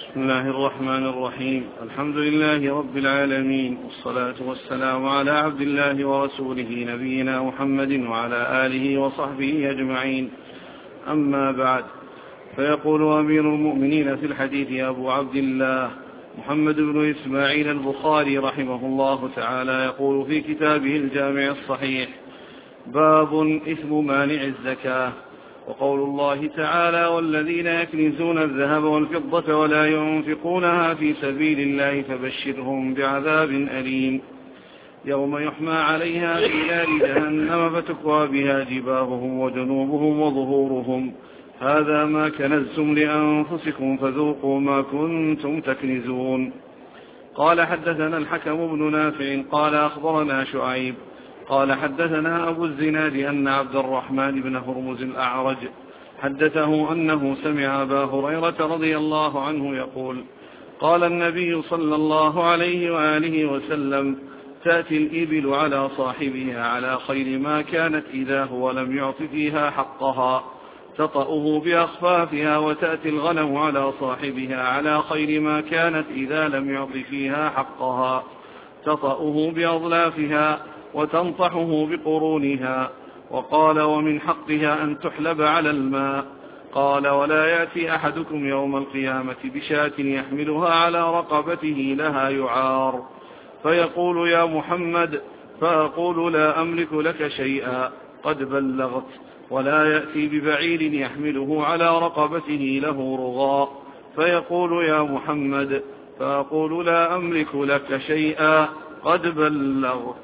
بسم الله الرحمن الرحيم. الحمد لله رب العالمين، والصلاة والسلام على عبد الله ورسوله نبينا محمد وعلى آله وصحبه أجمعين. أما بعد، فيقول أمير المؤمنين في الحديث أبو عبد الله محمد بن إسماعيل البخاري رحمه الله تعالى، يقول في كتابه الجامع الصحيح: باب إثم مانع الزكاة. وقول الله تعالى: والذين يكنزون الذهب والفضة ولا ينفقونها في سبيل الله فبشرهم بعذاب أليم يوم يحمى عليها في نار جهنم فتكوى بها جباههم وجنوبهم وظهورهم هذا ما كنزتم لأنفسكم فذوقوا ما كنتم تكنزون. قال: حدثنا الحكم بن نافع قال: أخبرنا شعيب قال: حدثنا أبو الزناد أن عبد الرحمن بن هرمز الأعرج حدثه أنه سمع أبا هريرة رضي الله عنه يقول: قال النبي صلى الله عليه وآله وسلم: تأتي الإبل على صاحبها على خير ما كانت إذا هو لم يعط فيها حقها تطأه بأخفافها، وتأتي الغنم على صاحبها على خير ما كانت إذا لم يعط فيها حقها تطأه بأظلافها وتنطحه بقرونها. وقال: ومن حقها أن تحلب على الماء. قال: ولا يأتي أحدكم يوم القيامة بشاة يحملها على رقبته لها يعار فيقول: يا محمد، فأقول: لا أملك لك شيئا قد بلغت. ولا يأتي ببعير يحمله على رقبته له رغاء فيقول: يا محمد، فأقول: لا أملك لك شيئا قد بلغت.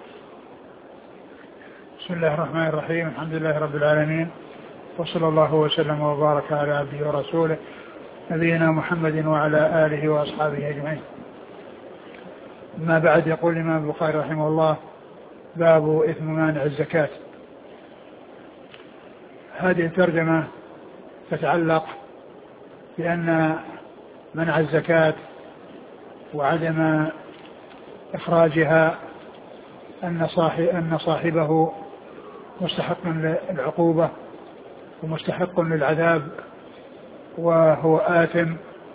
بسم الله الرحمن الرحيم. الحمد لله رب العالمين، وصلى الله وسلم وبارك على عبده ورسوله نبينا محمد وعلى آله وأصحابه أجمعين. ما بعد، يقول الإمام البخاري رحمه الله: باب إثم مانع الزكاة. هذه الترجمة تتعلق بأن منع الزكاة وعدم إخراجها أن صاحبه مستحق للعقوبة ومستحق للعذاب وهو آثم،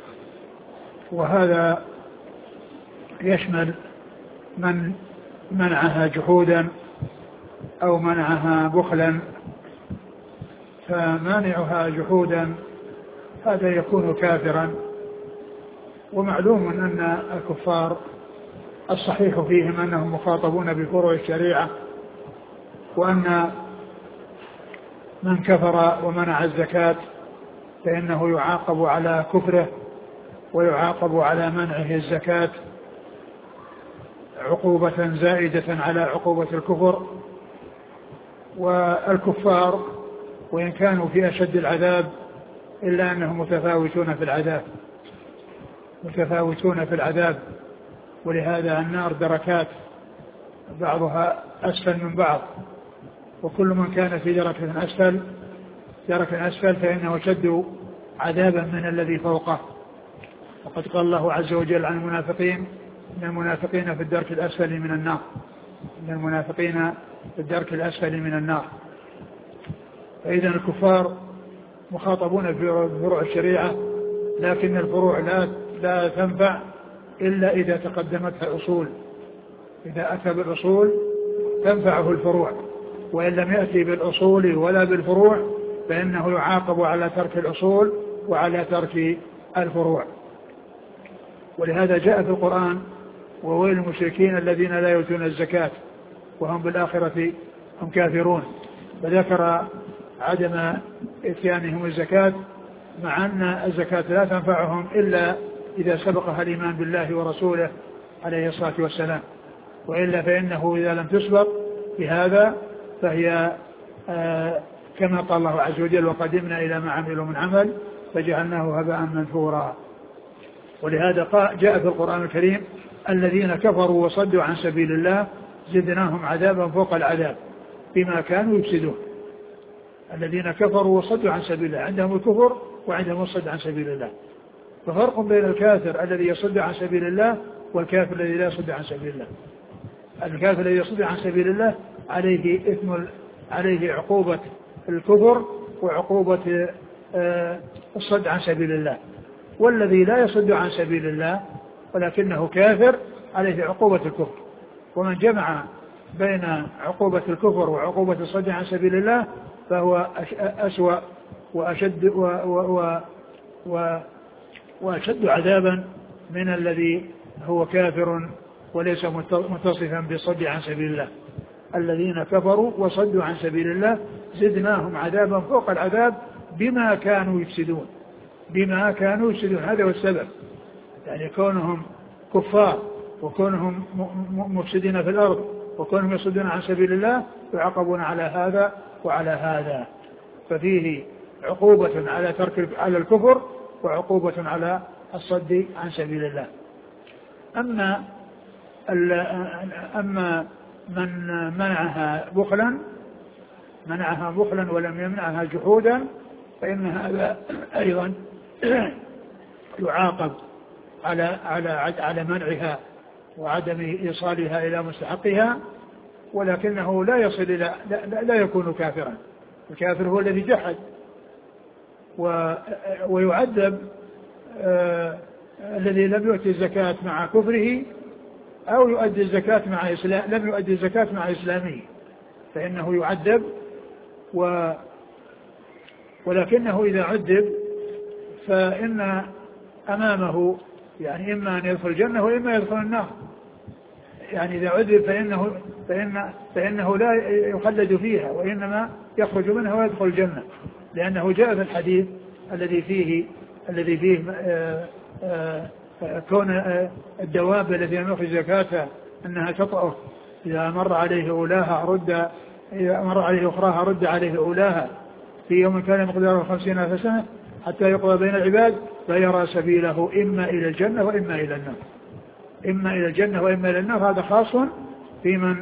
وهذا يشمل من منعها جحودا أو منعها بخلا. فمانعها جحودا هذا يكون كافرا، ومعلوم أن الكفار الصحيح فيهم أنهم مخاطبون بفروع الشريعة، وأن من كفر ومنع الزكاة فإنه يعاقب على كفره ويعاقب على منعه الزكاة عقوبة زائدة على عقوبة الكفر. والكفار وإن كانوا في أشد العذاب إلا أنهم متفاوتون في العذاب، ولهذا النار دركات بعضها أسفل من بعض، وكل من كان في دركة أسفل فإنه شد عذابا من الذي فوقه. وقد قال الله عز وجل عن المنافقين: إن المنافقين في الدرك الأسفل من النار. فإذا الكفار مخاطبون بفروع الشريعة، لكن الفروع لا تنفع إلا إذا تقدمتها الأصول. إذا أتى بالأصول تنفعه الفروع، وإن لم يأتي بالأصول ولا بالفروع فإنه يعاقب على ترك الأصول وعلى ترك الفروع. ولهذا جاء في القرآن: وويل المشركين الذين لا يؤتون الزكاة وهم بالآخرة هم كافرون. فذكر عدم إتيانهم الزكاة، مع أن الزكاة لا تنفعهم إلا إذا سبقها الإيمان بالله ورسوله عليه الصلاة والسلام، وإلا فإنه إذا لم تسبق بهذا فهي كما قال الله عز وجل: وقدمنا إلى ما عملوا من عمل فجعلناه هباء منثورا. ولهذا جاء في القرآن الكريم: الذين كفروا وصدوا عن سبيل الله زدناهم عذابا فوق العذاب بما كانوا يفسدون. الذين كفروا وصدوا عن سبيل الله، عندهم الكفر وعندهم الصد عن سبيل الله. ففرق بين الكافر الذي يصد عن سبيل الله والكافر الذي لا يصد عن سبيل الله. الكافر الذي يصد عن سبيل الله عليه عقوبة الكفر وعقوبة الصد عن سبيل الله. والذي لا يصد عن سبيل الله ولكنه كافر عليه عقوبة الكفر. ومن جمع بين عقوبة الكفر وعقوبة الصد عن سبيل الله فهو أسوأ وأشد وأشد عذابا من الذي هو كافر وليس متصفا بالصد عن سبيل الله. الذين كفروا وصدوا عن سبيل الله زدناهم عذابا فوق العذاب بما كانوا يفسدون. هذا هو السبب، يعني كونهم كفار وكونهم مفسدين في الأرض وكونهم يصدون عن سبيل الله يعاقبون على هذا وعلى هذا. ففيه عقوبة على الكفر وعقوبة على الصد عن سبيل الله. أما من منعها بخلا ولم يمنعها جحودا فإن هذا أيضا يعاقب على منعها وعدم إيصالها إلى مستحقها، ولكنه لا يكون كافرا. الكافر هو الذي جحد، ويعذب الذي لم يؤتي الزكاة مع كفره أو يؤدي الزكاة لم يؤدي الزكاة مع إسلامه، فإنه يعذب. ولكنه إذا عذب فإن أمامه يعني إما أن يدخل الجنة وإما يدخل النار. يعني إذا عذب فإنه لا يخلد فيها وإنما يخرج منها ويدخل الجنة، لأنه جاء في الحديث الذي فيه كون الدواب التي لم يخرج زكاة أنها تطأه إذا مر عليه أولاها إذا مر عليه أخراها رد عليه أولاها في يوم كان مقداره 50,000 سنة حتى يقضى بين العباد فيرى سبيله إما إلى الجنة وإما إلى النار. هذا خاص في من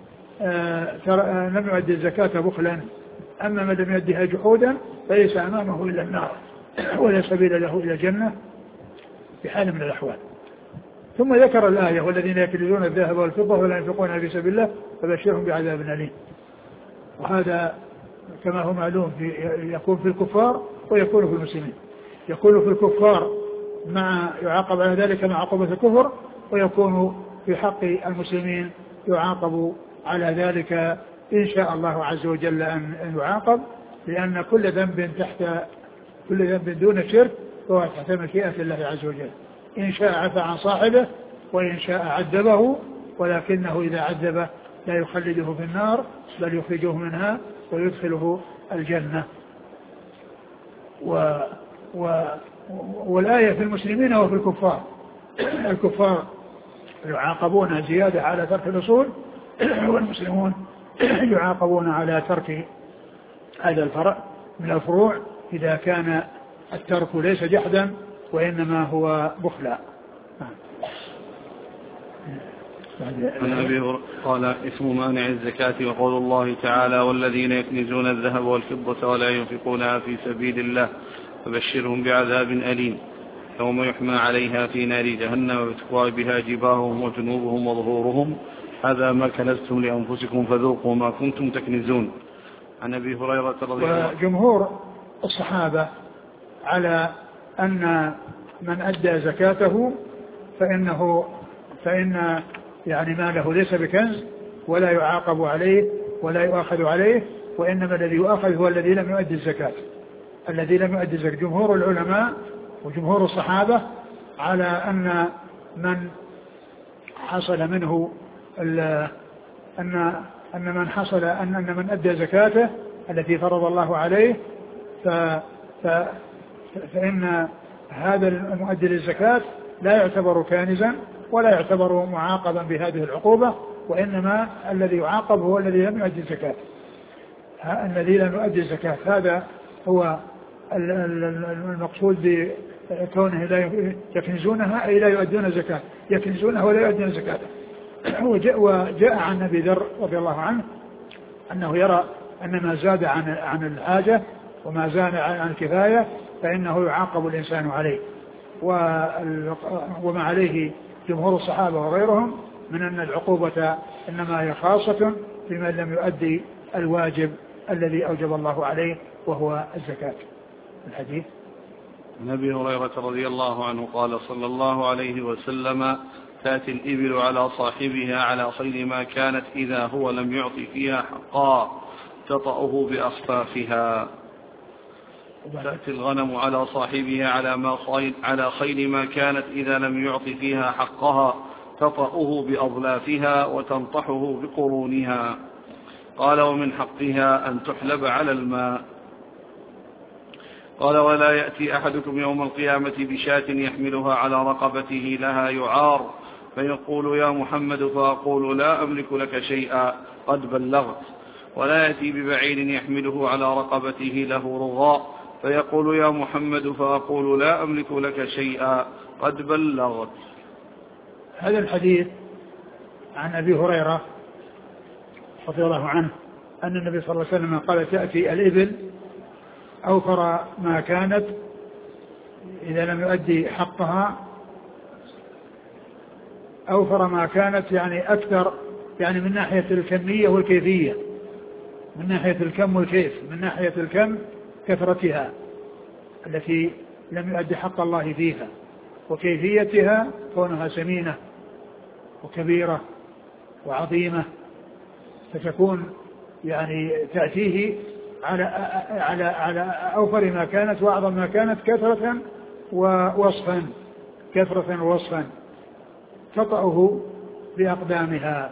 لم يؤدي الزكاة بخلا. أما من لم يؤديها جحودا فليس أمامه إلا النار ولا سبيل له إلى الجنة بحال من الأحوال. ثم ذكر الآية والذين يكنزون الذهب والفضة ولا ينفقونها في سبيل الله فبشرهم بعذاب أليم. وهذا كما هو معلوم يكون في الكفار ويكون في المسلمين. يكون في الكفار يعاقب على ذلك مع عقوبة الكفر، ويكون في حق المسلمين يعاقب على ذلك إن شاء الله عز وجل أن يعاقب، لأن كل ذنب دون شرك فهو تحت مشيئة الله عز وجل. إن شاء عفى عن صاحبه وإن شاء عذبه، ولكنه إذا عذبه لا يخلده في النار بل يخرجه منها ويدخله الجنة. والآية في المسلمين وفي الكفار. الكفار يعاقبون زيادة على ترك الأصول، والمسلمون يعاقبون على ترك هذا الفرع من الفروع إذا كان الترك ليس جحدا وإنما هو بخلا. عن أبي قال اسم مانع الزكاة وقول الله تعالى والذين يكنزون الذهب والفضة ولا ينفقونها في سبيل الله فبشرهم بعذاب أليم يوم يحمى عليها في نار جهنم وتكوى بها جباههم وجنوبهم وظهورهم هذا ما كنزتم لأنفسكم فذوقوا ما كنتم تكنزون. عن أبي هريرة رضي الله عنه. وجمهور الصحابة على أن من أدى زكاته فإن يعني ماله ليس بكنز ولا يعاقب عليه ولا يؤاخذ عليه، وإنما الذي يؤاخذ هو الذي لم يؤدي الزكاة. جمهور العلماء وجمهور الصحابة على أن من حصل منه أن من أدى زكاته التي فرض الله عليه فإن هذا المؤدي للزكاة لا يعتبر كانزا ولا يعتبر معاقبا بهذه العقوبة، وإنما الذي يعاقب هو الذي لم يؤدي الزكاة. هذا هو المقصود بكونه لا يكنزونها أي لا يؤدون الزكاة، يكنزونها ولا يؤدون الزكاة. وجاء عن أبي ذر رضي الله عنه أنه يرى أن ما زاد عن الحاجة وما زاد عن الكفاية فإنه يعاقب الإنسان عليه، وما عليه جمهور الصحابة وغيرهم من أن العقوبة إنما هي خاصة بمن لم يؤدي الواجب الذي أوجب الله عليه وهو الزكاة. الحديث عن أبي هريرة رضي الله عنه قال صلى الله عليه وسلم: تأتي الإبل على صاحبها على خير ما كانت إذا هو لم يعطي فيها حقا تطأه بأصفافها. تأتي الغنم على صاحبها على خير ما كانت إذا لم يعطي فيها حقها تطأه بأظلافها وتنطحه بقرونها. قال: ومن حقها أن تحلب على الماء. قال: ولا يأتي أحدكم يوم القيامة بشاة يحملها على رقبته لها يعار فيقول: يا محمد، فأقول: لا أملك لك شيئا قد بلغت. ولا يأتي ببعير يحمله على رقبته له رغاء فيقول: يا محمد، فأقول: لا أملك لك شيئا قد بلغت. هذا الحديث عن أبي هريرة رضي الله عنه أن النبي صلى الله عليه وسلم قال: تأتي الإبل أوفر ما كانت إذا لم يؤدي حقها، أوفر ما كانت يعني أكثر، يعني من ناحية الكمية والكيفية، من ناحية الكم والكيف. من ناحية الكم كثرتها التي لم يؤدي حق الله فيها، وكيفيتها كونها سمينة وكبيرة وعظيمة، فتكون يعني تأتيه على أوفر ما كانت وأعظم ما كانت كثرة ووصفا، كثرة ووصفا تطأه بأقدامها.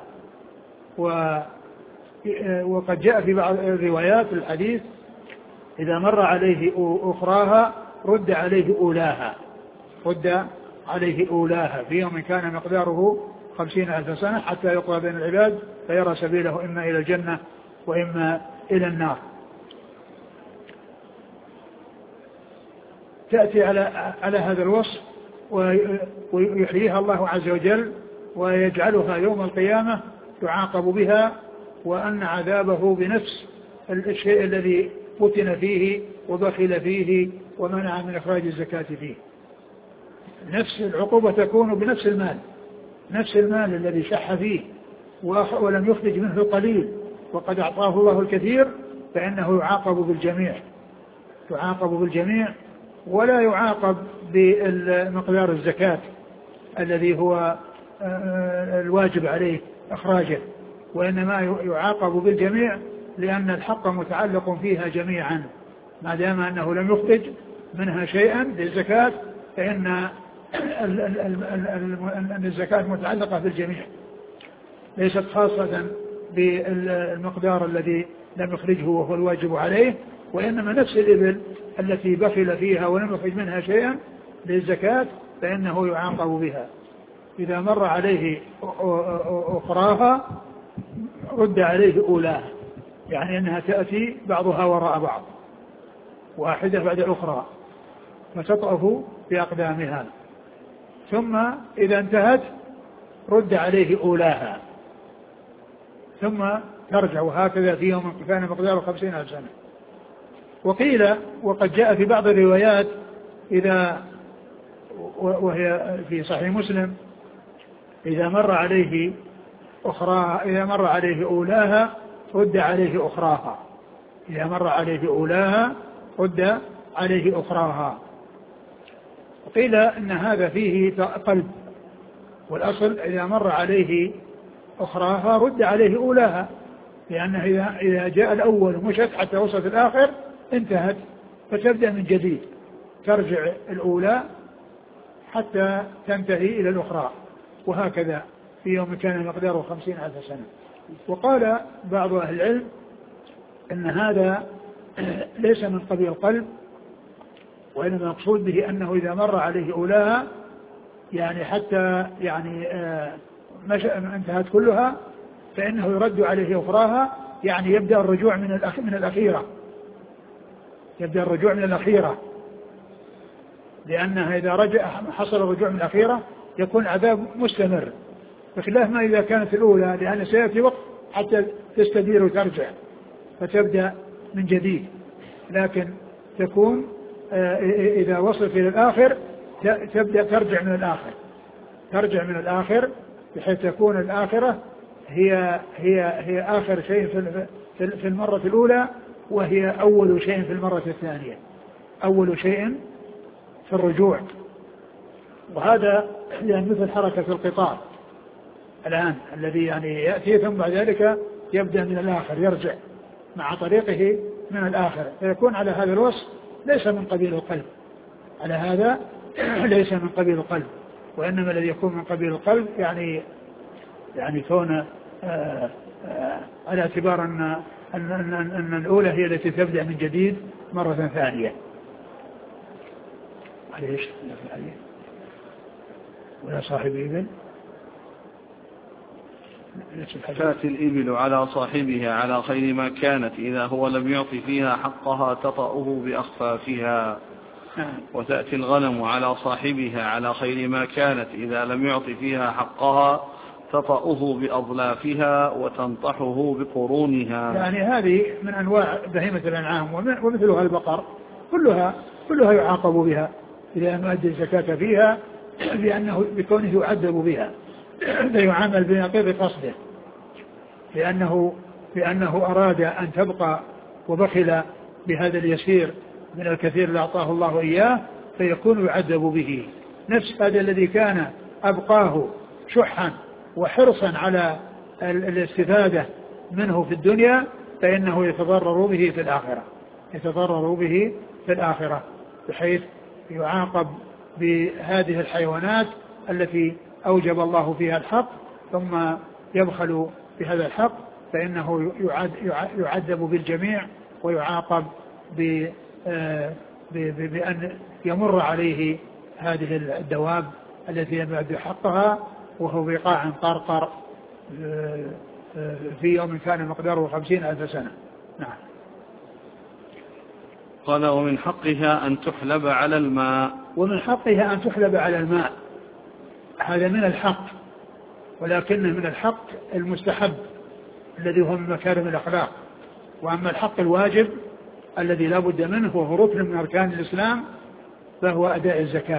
وقد جاء في بعض الروايات الحديث: إذا مر عليه أخراها رد عليه أولاها، رد عليه أولاها في يوم كان مقداره 50,000 سنة حتى يقضى بين العباد فيرى سبيله إما إلى الجنة وإما إلى النار. تأتي على هذا الوصف ويحييها الله عز وجل ويجعلها يوم القيامة يعاقب بها، وأن عذابه بنفس الشيء الذي فتن فيه وبخل فيه ومنع من إخراج الزكاة فيه. نفس العقوبة تكون بنفس المال، نفس المال الذي شح فيه ولم يخرج منه قليل وقد أعطاه الله الكثير، فإنه يعاقب بالجميع، يعاقب بالجميع، ولا يعاقب بمقدار الزكاة الذي هو الواجب عليه إخراجه، وإنما يعاقب بالجميع لأن الحق متعلق فيها جميعا، ما دام أنه لم يخرج منها شيئا للزكاة فإن الزكاة متعلقة بالجميع، ليست خاصة بالمقدار الذي لم يخرجه وهو الواجب عليه، وإنما نفس الإبل التي بخل فيها ولم يخرج منها شيئا للزكاة فإنه يعاقب بها. إذا مر عليه أخراها رد عليه أولاها، يعني أنها تأتي بعضها وراء بعض، واحدة بعد الأخرى، فتطأه بأقدامها، ثم إذا انتهت رد عليه أولاها، ثم ترجع، وهكذا في يوم كان مقداره 50,000 سنة. وقيل وقد جاء في بعض الروايات وهي في صحيح مسلم: إذا مر عليه أخراها، إذا مر عليه أولاها رد عليه أخراها، إذا مر عليه أولاها رد عليه أخراها. وقيل إن هذا فيه قلب، والأصل إذا مر عليه أخراها رد عليه أولاها، لأنه إذا جاء الأول ومشت حتى وصلت الآخر انتهت، فتبدأ من جديد، ترجع الأولى حتى تنتهي إلى الأخرى، وهكذا في يوم كان مقداره 50,000 سنة. وقال بعض أهل العلم أن هذا ليس من قبيل القلب، وإنما مقصود به أنه إذا مر عليه أولاها يعني حتى يعني انتهت كلها فإنه يرد عليه أخراها، يعني يبدأ الرجوع من الأخيرة، يبدأ الرجوع من الأخيرة، لأنها إذا حصل الرجوع من الأخيرة يكون عذاب مستمر، بخلاف ما إذا كانت الأولى، لأن سيأتي وقت حتى تستدير وترجع فتبدأ من جديد، لكن تكون إذا وصلت إلى الآخر تبدأ ترجع من الآخر، ترجع من الآخر بحيث تكون الآخرة هي آخر شيء في المرة الأولى، وهي أول شيء في المرة الثانية، أول شيء في الرجوع. وهذا يعني مثل حركة القطار الآن الذي يعني يأتي ثم بعد ذلك يبدأ من الآخر يرجع مع طريقه من الآخر، فيكون على هذا الوصف ليس من قبيل القلب، على هذا ليس من قبيل القلب، وإنما الذي يكون من قبيل القلب يعني كون على اعتبار أن الأولى هي التي تبدأ من جديد مرة ثانية. عليه ولا صاحب إبل تأتي الإبل على صاحبها على خير ما كانت إذا هو لم يعط فيها حقها تطأه بأخفافها، وتأتي الغنم على صاحبها على خير ما كانت إذا لم يعط فيها حقها تطأه بأظلافها وتنطحه بقرونها. يعني هذه من أنواع بهيمة الأنعام ومثلها البقر كلها يعاقب بها إذا لم يؤدي الزكاة فيها، بكونه يعذب بها، لا يعامل بنقيض قصده، لأنه أراد أن تبقى وبخل بهذا اليسير من الكثير اللي أعطاه الله إياه، فيكون يعذب به. نفس هذا الذي كان أبقاه شحا وحرصا على الاستفادة منه في الدنيا، فإنه يتضرر به في الآخرة، بحيث يعاقب بهذه الحيوانات التي أوجب الله فيها الحق ثم يبخل بهذا الحق، فإنه يعذب بالجميع ويعاقب بأن يمر عليه هذه الدواب التي لم يؤدي حقها وهو بقاع قرقر في يوم كان مقداره 50,000 سنة. نعم. قال ومن حقها أن تحلب على الماء. ومن حقها أن تحلب على الماء، هذا من الحق، ولكنه من الحق المستحب الذي هو من مكارم الأخلاق. وأما الحق الواجب الذي لا بد منه وهو ركن من أركان الإسلام فهو أداء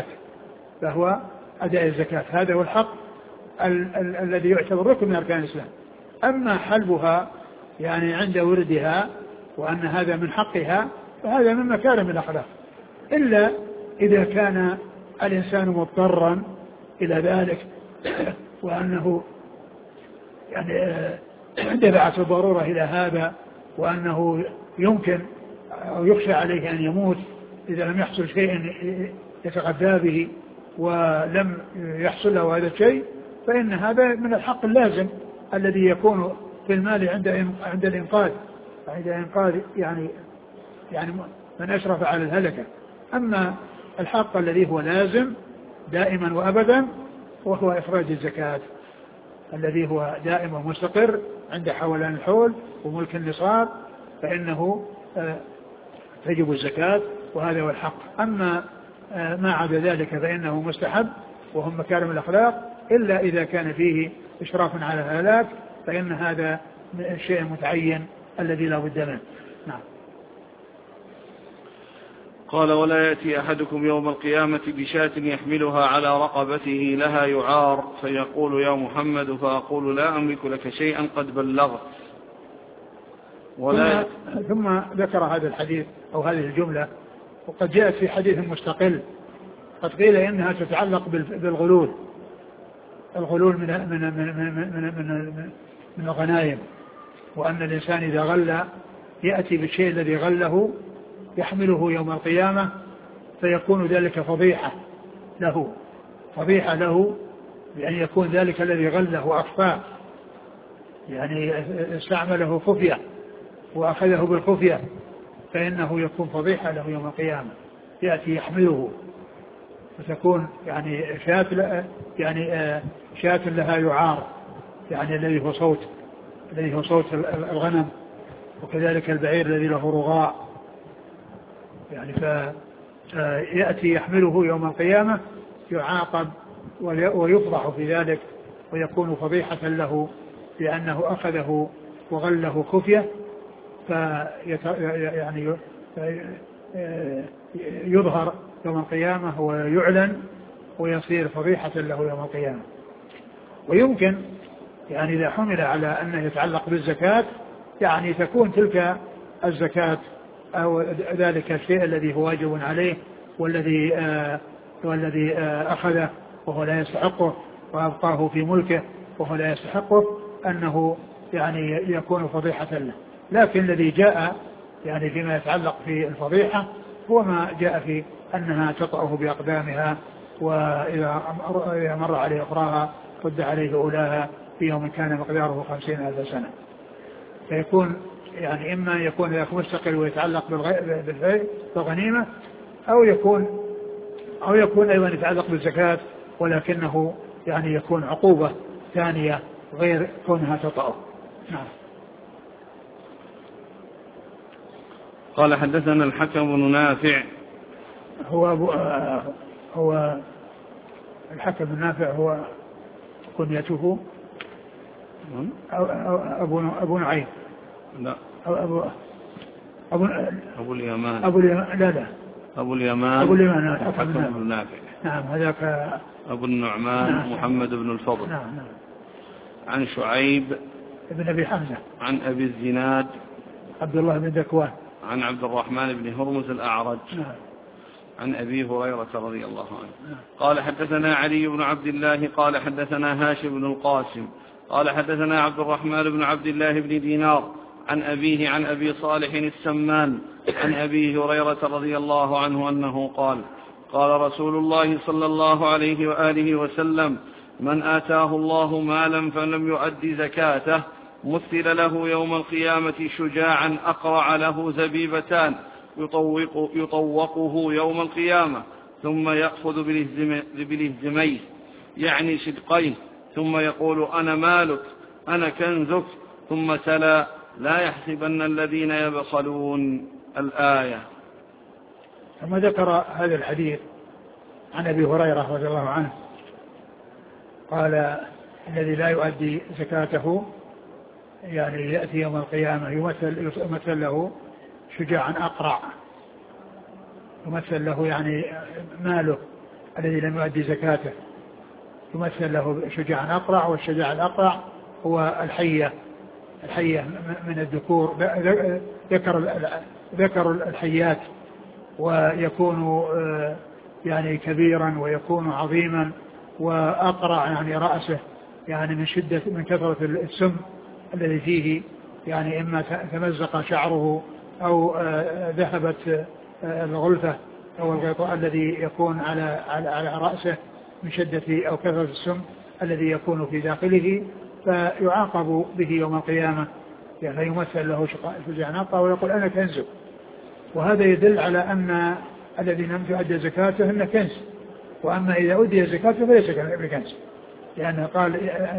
الزكاة. هذا هو الحق الذي يعتبر ركن من أركان الإسلام. أما حلبها يعني عند وردها وأن هذا من حقها فهذا من مكارم الأخلاق، إلا إذا كان الإنسان مضطرا إلى ذلك وأنه يعني دفعت الضرورة إلى هذا، وأنه يمكن أو يخشى عليه أن يموت إذا لم يحصل شيء يتغذى به ولم يحصل له هذا الشيء، فإن هذا من الحق اللازم الذي يكون في المال عند الإنقاذ يعني من أشرف على الهلكة. أما الحق الذي هو لازم دائما وأبدا وهو إخراج الزكاة الذي هو دائم ومستقر عند حولان الحول وملك النصاب، فإنه تجب الزكاة وهذا هو الحق. أما ما عدا ذلك فإنه مستحب وهم مكارم الأخلاق، إلا إذا كان فيه إشراف على الهلاك فإن هذا الشيء المتعين الذي لا بد منه. نعم. قال ولا يأتي أحدكم يوم القيامة بشاة يحملها على رقبته لها يعار فيقول يا محمد فأقول لا أملك لك شيئا قد بلغت. ثم ذكر هذا الحديث أو هذه الجملة، وقد جاءت في حديث مستقل قد قيل إنها تتعلق بالغلول من الغنائم، وأن الإنسان إذا غل يأتي بالشيء الذي غله يحمله يوم القيامة فيكون ذلك فضيحة له بأن يكون ذلك الذي غله أخفاه، يعني استعمله خفية وأخذه بالخفية، فإنه يكون فضيحة له يوم القيامة. يأتي يحمله فتكون يعني شاة لها يعار، يعني الذي هو صوت الغنم، وكذلك البعير الذي له رغاء، يعني فيأتي يحمله يوم القيامة يعاقب ويفضح في ذلك ويكون فضيحة له لأنه أخذه وغله خفية، يعني يظهر يوم القيامة ويعلن ويصير فضيحة له يوم القيامة. ويمكن يعني إذا حمل على أنه يتعلق بالزكاة يعني تكون تلك الزكاة أو ذلك الشيء الذي هو واجب عليه والذي أخذه وهو لا يستحقه وأبقاه في ملكه وهو لا يستحقه أنه يعني يكون فضيحة له. لكن الذي جاء يعني فيما يتعلق في الفضيحة هو ما جاء في أنها تطأه بأقدامها، وإذا مر عليه أخراها رد عليه أولاها في يوم كان مقداره 50,000 سنة. فيكون يعني إما يكون مستقل ويتعلق بالغنيمة أو يكون أيضا يتعلق بالزكاة، ولكنه يعني يكون عقوبة ثانية غير كونها تطأه. نعم. قال حدثنا الحكم بن نافع. هو الحكم بن نافع هو كنيته أبو نعيم. لا. أبو اليمان. لا أبو اليمان الحكم بن نافع. نعم. هذاك أبو النعمان. نعم. محمد بن الفضل. نعم. عن شعيب ابن أبي حمزة. عن أبي الزناد عبد الله بن ذكوان. عن عبد الرحمن بن هرمز الأعرج. نعم. عن أبي هريرة رضي الله عنه. نعم. قال حدثنا علي بن عبد الله قال حدثنا هاشم بن القاسم قال حدثنا عبد الرحمن بن عبد الله بن دينار عن أبيه عن أبي صالح السمان عن أبي هريرة رضي الله عنه أنه قال قال رسول الله صلى الله عليه وآله وسلم: من آتاه الله مالا فلم يؤد زكاته مثل له يوم القيامة شجاعا أقرع له زبيبتان يطوقه يوم القيامة ثم يأخذ بالهزمين يعني شدقين ثم يقول: أنا مالك أنا كنزك، ثم تلا: لا يحسبن الذين يبخلون الآية. ثم ذكر هذا الحديث عن أبي هريرة رضي الله عنه قال: الذي لا يؤدي زكاته يعني يأتي يوم القيامة يمثل له شجاعا أقرع، يمثل له يعني ماله الذي لم يؤدي زكاته يمثل له شجاعا أقرع، والشجاع الأقرع هو الحية من الذكور، ذكر الحيات، ويكون يعني كبيرا ويكون عظيما، وأقرع يعني رأسه يعني من كثرة السم الذي فيه، يعني إما تمزق شعره أو ذهبت الغلفة أو الغطاء الذي يكون على رأسه من شدة أو كثرة السم الذي يكون في داخله، فيعاقب به يوم القيامة، يعني يمثل له شجاع نقطة ويقول: أنا كنزك. وهذا يدل على أن الذي لم يؤدي زكاته إنه كنز، وأما إذا أدي زكاته فليس بكنز، لأنه قال: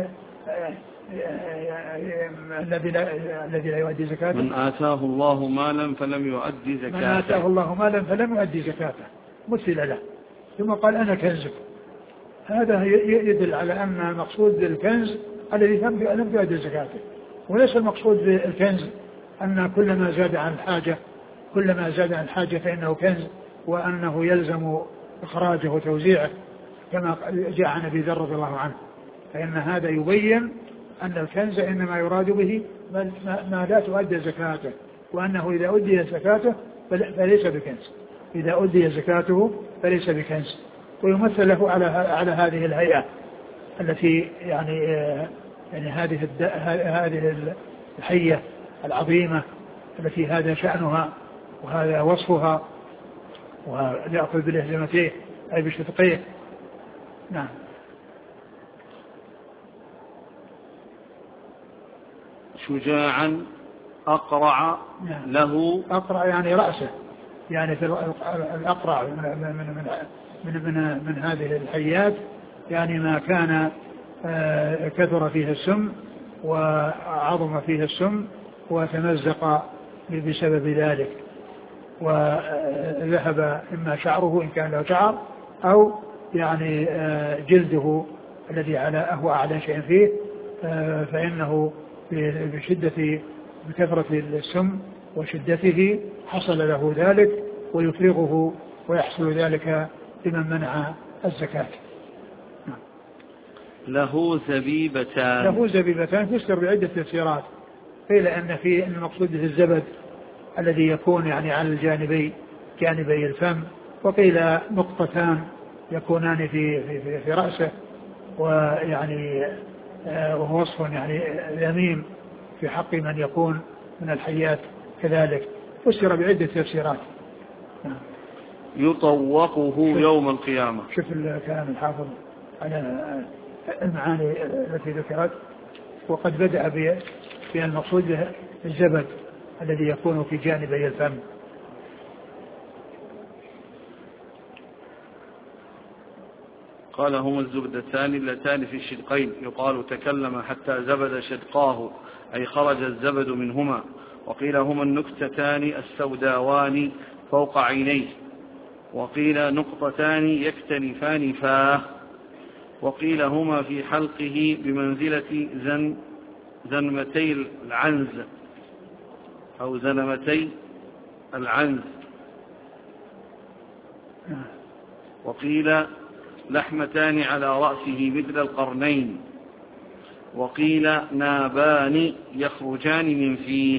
الذي لا يؤدي زكاته من آتاه الله مالا فلم يؤدي زكاته، من آتاه الله مالا فلم يؤدي زكاته مثل له، ثم قال: أنا كنزك. هذا يدل على أن المقصود بالكنز الذي لم يؤدي زكاته، وليس المقصود بالكنز أن كلما زاد عن الحاجة فإنه كنز، وأنه يلزم إخراجه وتوزيعه كما جاء عن أبي ذر رضي الله عنه. فإن هذا يبين أن الكنز إنما يراد به ما لا تؤدي زكاته، وأنه إذا أدي زكاته فليس بكنز، إذا أدي زكاته فليس بكنز. ويمثل له على هذه الهيئة التي يعني هذه الحية العظيمة التي هذا شأنها وهذا وصفها، ويأخذ بالهزمتين أي بشدقيه. نعم. شجاعا أقرع له، أقرع يعني رأسه، يعني في الأقرع من هذه الحيات، يعني ما كان كثر فيه السم وعظم فيه السم وتمزق بسبب ذلك، وذهب إما شعره إن كان له شعر، أو يعني جلده الذي هو أعلى شيء فيه، فإنه بكثرة السم وشدته حصل له ذلك، ويفرغه ويحصل ذلك لمن منع الزكاة. له زبيبتان تذكر بعدة تفسيرات، قيل أن المقصود في الزبد الذي يكون يعني على جانبي الفم، وقيل نقطتان يكونان في رأسه، ويعني وهو وصف يعني ذميم في حق من يكون من الحيات كذلك، فسر بعدة تفسيرات. يطوقه يوم القيامة. شوف الكلام الحافظ على المعاني التي ذكرت، وقد بدأ بالمقصود الزبد الذي يكون في جانبي الفم. قال هما الزبدتان اللتان في الشدقين، يقال تكلم حتى زبد شدقاه، أي خرج الزبد منهما. وقيل هما النكتتان السوداوان فوق عينيه، وقيل نقطتان يكتنفان فاه، وقيل هما في حلقه بمنزلة زنمتي العنز أو زنمتي العنز، وقيل لحمتان على رأسه مثل القرنين، وقيل نابان يخرجان من فيه.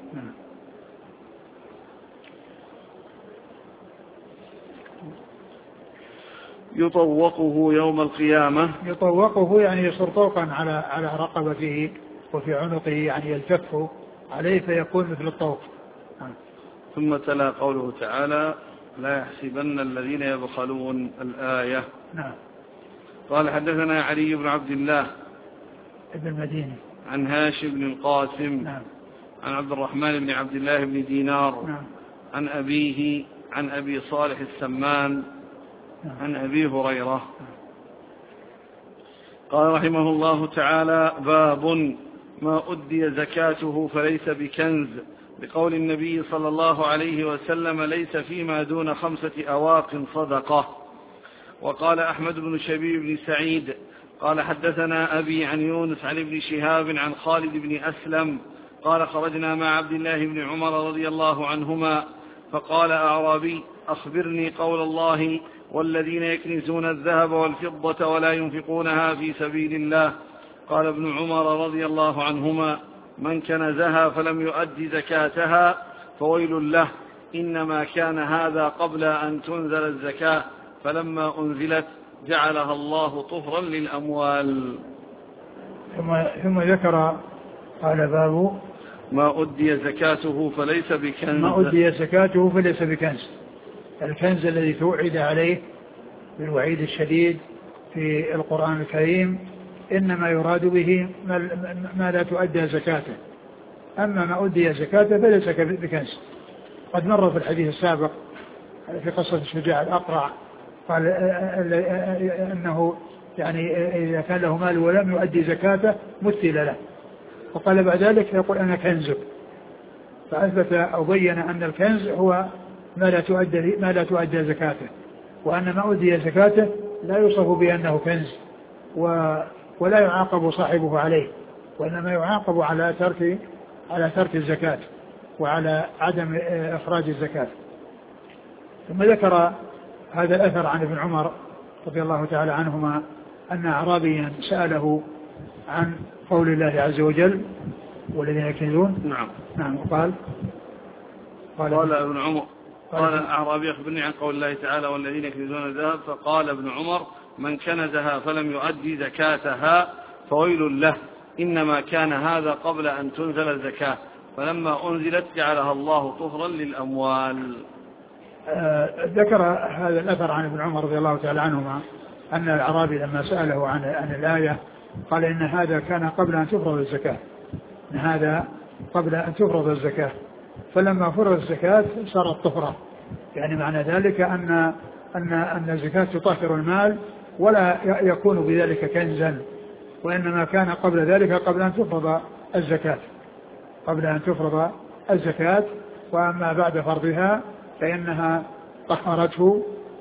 يطوقه يوم القيامة. يطوقه يعني يصير طوقا على رقبته وفي عنقه، يعني يلتف عليه فيكون مثل الطوق. ثم تلا قوله تعالى لا يحسبن الذين يبخلون الآية. نعم. قال حدثنا علي بن عبد الله ابن المديني عن هاشم بن القاسم. نعم. عن عبد الرحمن بن عبد الله بن دينار. نعم. عن أبيه عن أبي صالح السمان. نعم. عن أبي هريرة. قال رحمه الله تعالى باب ما أدي زكاته فليس بكنز، بقول النبي صلى الله عليه وسلم ليس فيما دون 5 أواق صدقة. وقال أحمد بن شبيب بن سعيد قال حدثنا أبي عن يونس عن ابن شهاب عن خالد بن أسلم قال خرجنا مع عبد الله بن عمر رضي الله عنهما فقال أعرابي أخبرني قول الله والذين يكنزون الذهب والفضة ولا ينفقونها في سبيل الله. قال ابن عمر رضي الله عنهما من كنزها فلم يؤد زكاتها فويل له، إنما كان هذا قبل أن تنزل الزكاة، فلما أنزلت جعلها الله طهرا للأموال. ثم ذكر قال باب ما أدي زكاته فليس بكنز. ما أدي زكاته فليس بكنز، الكنز الذي توعد عليه بالوعيد الشديد في القرآن الكريم إنما يراد به ما لا تؤدى زكاته، أما ما أدي زكاته فليس بكنز. قد مر في الحديث السابق في قصة الشجاع الأقرع قال أنه يعني إذا كان له مال ولم يؤدي زكاته مثل له، وقال بعد ذلك يقول أنا كنزك، فأثبت أو بين أن الكنز هو ما لا تؤدى زكاته، وأن ما أدي زكاته لا يوصف بأنه كنز ولا يعاقب صاحبه عليه، وإنما يعاقب على ترك الزكاة وعلى عدم إخراج الزكاة. ثم ذكر هذا الأثر عن ابن عمر رضي الله تعالى عنهما أن أعرابيا سأله عن قول الله عز وجل والذين يكنزون. نعم. وقال ابن عمر قال الأعرابي أخبرني عن قول الله تعالى والذين يكنزون الذهب، فقال ابن عمر من كنزها فلم يؤدي زكاتها فويل له، إنما كان هذا قبل أن تنزل الزكاة، فلما أنزلت جعلها الله طهرا للأموال. ذكر هذا الأثر عن ابن عمر رضي الله تعالى عنهما أن الأعرابي لما سأله عن الآية قال إن هذا كان قبل أن تفرض الزكاة، إن هذا قبل أن تفرض الزكاة، فلما فرض الزكاة صارت طهرة، يعني معنى ذلك أن الزكاة تطهر المال ولا يكون بذلك كنزا، وإنما كان قبل ذلك قبل أن تفرض الزكاة، وأما بعد فرضها فإنها طهرته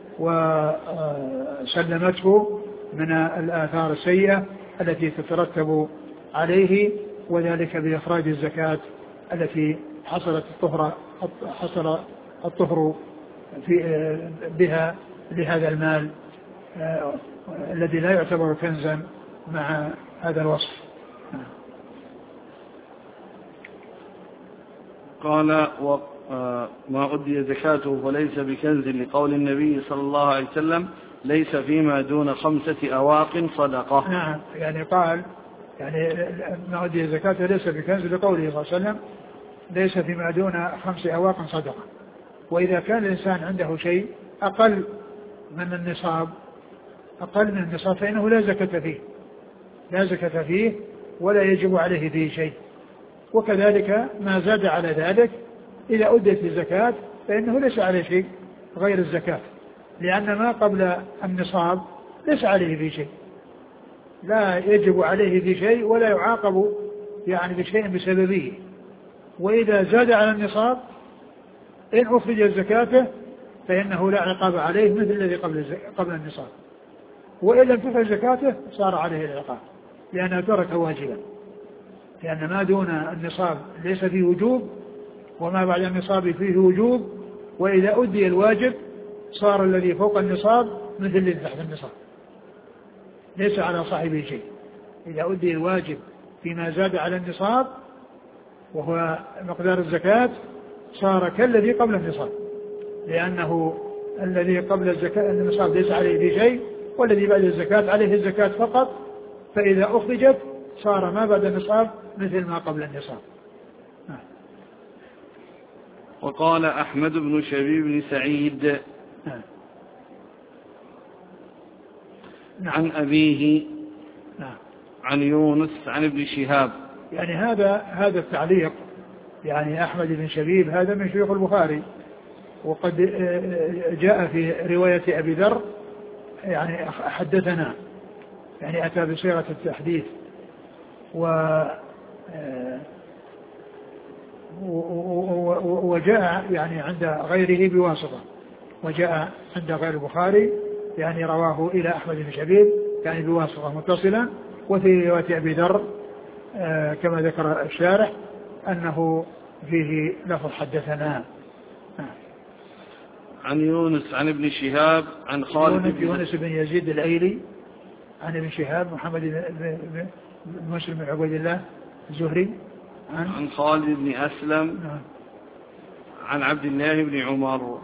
وسلمته من الآثار السيئة التي تترتب عليه، وذلك بإخراج الزكاة التي حصل الطهر بها لهذا المال الذي لا يعتبر كنزا مع هذا الوصف. قال ما أدي زكاته فليس بكنز لقول النبي صلى الله عليه وسلم ليس فيما دون 5 أواق صدقة. نعم، يعني قال يعني ما أدي زكاته ليس بكنز لقوله صلى الله عليه وسلم ليس فيما دون 5 أواق صدقة. وإذا كان الإنسان عنده شيء أقل من النصاب فإنه لا زكاة فيه ولا يجب عليه فيه شيء. وكذلك ما زاد على ذلك إذا أدت الزكاة فإنه ليس عليه شيء غير الزكاة، لأن ما قبل النصاب ليس عليه فيه شيء، لا يجب عليه فيه شيء ولا يعاقب يعني بشيء بسببه. وإذا زاد على النصاب إن أخرج زكاته فإنه لا عقاب عليه مثل الذي قبل النصاب، وإن لم تخرج زكاته صار عليه العقاب لأنه ترك واجبا، لأن ما دون النصاب ليس فيه وجوب وما بعد النصاب فيه وجوب. وإذا أدي الواجب صار الذي فوق النصاب مثل الذي تحت النصاب، ليس على صاحبه شيء. إذا أدي الواجب فيما زاد على النصاب وهو مقدار الزكاة صار كالذي قبل النصاب، لأنه الذي قبل الزكاة النصاب ليس عليه فيه شيء، والذي بعد الزكاة عليه الزكاة فقط. فإذا أخرجت صار ما بعد النصاب مثل ما قبل النصاب. وقال أحمد بن شبيب بن سعيد عن أبيه عن يونس عن ابن شهاب. يعني هذا التعليق، يعني أحمد بن شبيب هذا من شيوخ البخاري، وقد جاء في رواية أبي ذر يعني حدثنا، يعني أتى بصيغة التحديث. وجاء يعني عند غيره بواسطة، وجاء عند غير البخاري يعني رواه إلى أحمد بن شبيب يعني بواسطة متصلا. وفي رواية أبي ذر كما ذكر الشارح أنه فيه لفظ حدثنا. عن يونس عن ابن شهاب عن خالد يونس بن يزيد الأيلي عن ابن شهاب محمد بن مسلم بن عبيد الله الزهري عن خالد بن أسلم عن عبد الله بن عمر.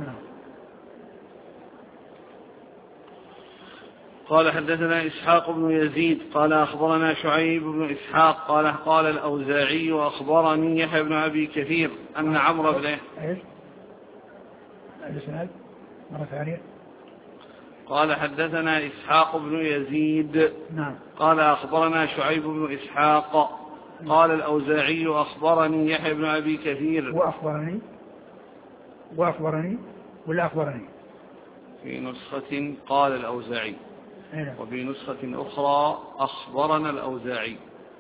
قال حدثنا إسحاق بن يزيد قال أخبرنا شعيب بن إسحاق قال الأوزاعي وأخبرني يحيى بن أبي كثير أن عمرو بن مرة ثانية. قال حدثنا إسحاق بن يزيد قال أخبرنا شعيب بن إسحاق قال الأوزاعي أخبرني يحيى بن أبي كثير وأخبرني ولا أخبرني في نسخة قال الأوزاعي وفي نسخة أخرى أخبرنا الأوزاعي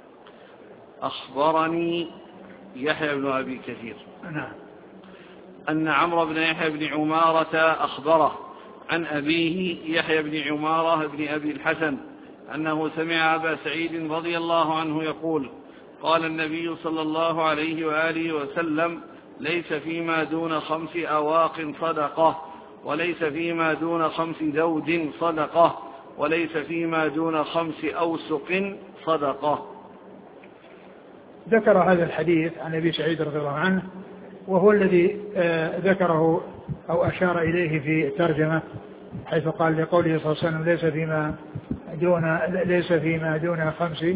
أخبرني يحيى بن أبي كثير أن عمرو بن يحيى بن عمارة أخبره عن أبيه يحيى بن عمارة بن أبي الحسن أنه سمع أبا سعيد رضي الله عنه يقول قال النبي صلى الله عليه وآله وسلم ليس فيما دون 5 أواق صدقة وليس فيما دون 5 ذود صدقة وليس فيما دون 5 أوسق صدقة. ذكر هذا الحديث عن أبي سعيد رضي الله عنه، وهو الذي ذكره أو أشار إليه في الترجمة حيث قال لقوله صلى الله عليه وسلم ليس فيما دون 5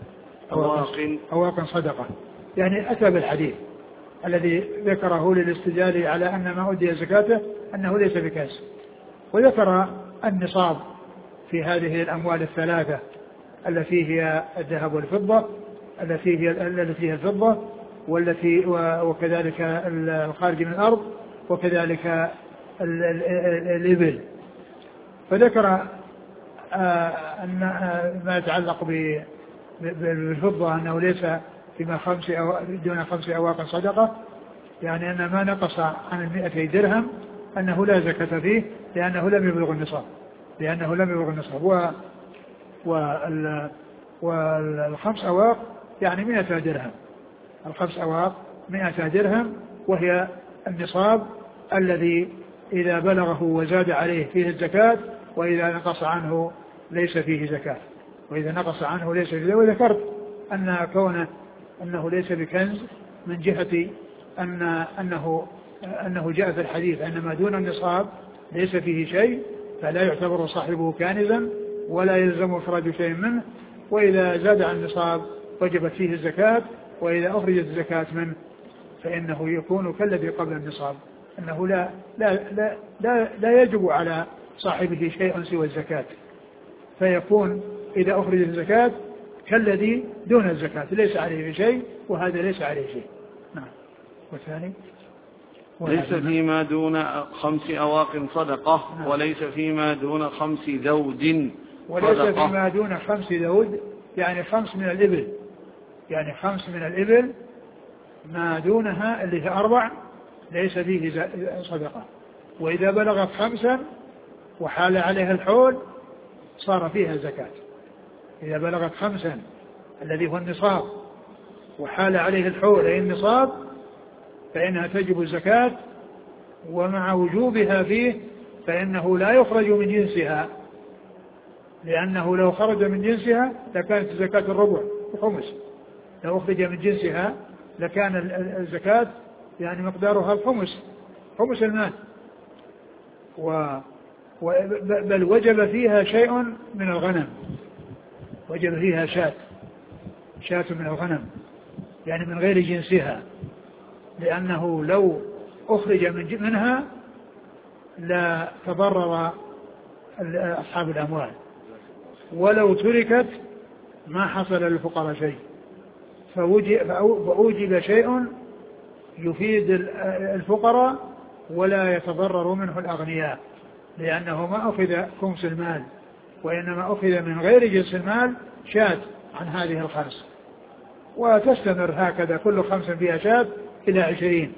أواق صدقة، يعني أتى بالحديث الذي ذكره للاستدلال على أن ما أدي زكاته أنه ليس بكنز. وذكر النصاب في هذه الأموال الثلاثة التي هي الذهب والفضة، التي هي الفضة وكذلك الخارج من الأرض وكذلك الإبل. فذكر أن ما يتعلق بالفضة أنه ليس فيما دون 5 أواق صدقة، يعني أن ما نقص عن 200 درهم أنه لا زكاة فيه لأنه لم يبلغ النصاب والخمس أواق يعني 100 درهم. الخمس أواق 100 درهم، وهي النصاب الذي إذا بلغه وزاد عليه فيه الزكاة، وإذا نقص عنه ليس فيه زكاة. وذكرت أن كونه أنه ليس بكنز من جهة أنه أنه جاء في الحديث أن ما دون النصاب ليس فيه شيء فلا يعتبر صاحبه كانزا ولا يلزم إخراج شيء منه، وإذا زاد عن النصاب وجبت فيه الزكاة، وإذا أخرجت الزكاة منه فإنه يكون كالذي قبل النصاب، أنه لا يجب على صاحبه شيء سوى الزكاة، فيكون إذا أخرجت الزكاة كالذي دون الزكاة ليس عليه شيء وهذا ليس عليه شيء. نعم. والثاني ليس فيما دون 5 أواق صدقة. نعم. وليس فيما دون 5 ذود وليس صدقة. فيما دون 5 ذود يعني 5 من الإبل، يعني 5 من الإبل ما دونها اللي هي 4 ليس فيه صدقة، وإذا بلغت 5 وحال عليها الحول صار فيها زكاة. إذا بلغت 5 الذي هو النصاب وحال عليه الحول أي النصاب فإنها تجب الزكاة، ومع وجوبها فيه فإنه لا يخرج من جنسها، لأنه لو خرج من جنسها لكانت زكاة الربع وخمس، لو أخرج من جنسها لكان الزكاة يعني مقدارها الخمس، خمس المال، بل وجب فيها شيء من الغنم، وجب فيها شاة من الغنم يعني من غير جنسها، لأنه لو أخرج منها لا تضرر أصحاب الأموال، ولو تركت ما حصل للفقراء شيء، فأوجب شيء يفيد الفقراء ولا يتضرر منه الأغنياء، لأنه ما أخذ خمس المال وإنما أخذ من غير جنس المال شاة عن هذه الخمس، وتستمر هكذا كل 5 فيها شاة إلى 20،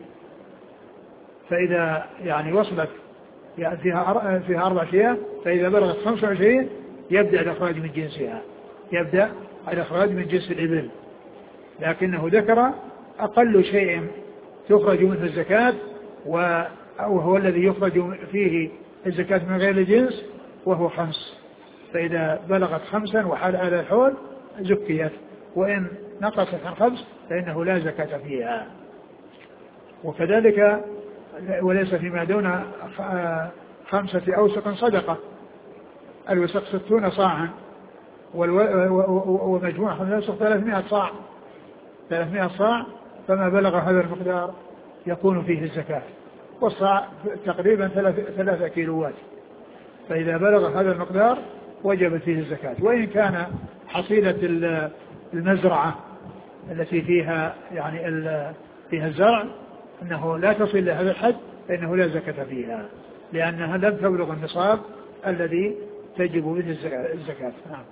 فإذا يعني وصلت يعني فيها 4 شياه، فإذا بلغت 25 يبدأ الإخراج من جنسها، يبدأ الإخراج من جنس الإبل، لكنه ذكر أقل شيء تخرج منه الزكاة وهو الذي يخرج فيه الزكاة من غير الجنس وهو 5، فإذا بلغت 5 وحال على الحول زكيت، وإن نقصت عن 5 فإنه لا زكاة فيها. وكذلك وليس فيما دون 5 أوسق صدقة، الوسق 60 صاعا ومجموع 5 أوسق 300 صاع، فما بلغ هذا المقدار يكون فيه الزكاة، والصاع تقريبا 3 كيلوات، فإذا بلغ هذا المقدار وجبت فيه الزكاة، وإن كان حصيلة المزرعة التي فيها يعني فيها الزرع أنه لا تصل لهذا الحد فإنه لا زكاة فيها، لأنها لم تبلغ النصاب الذي تجب به الزكاة. نعم.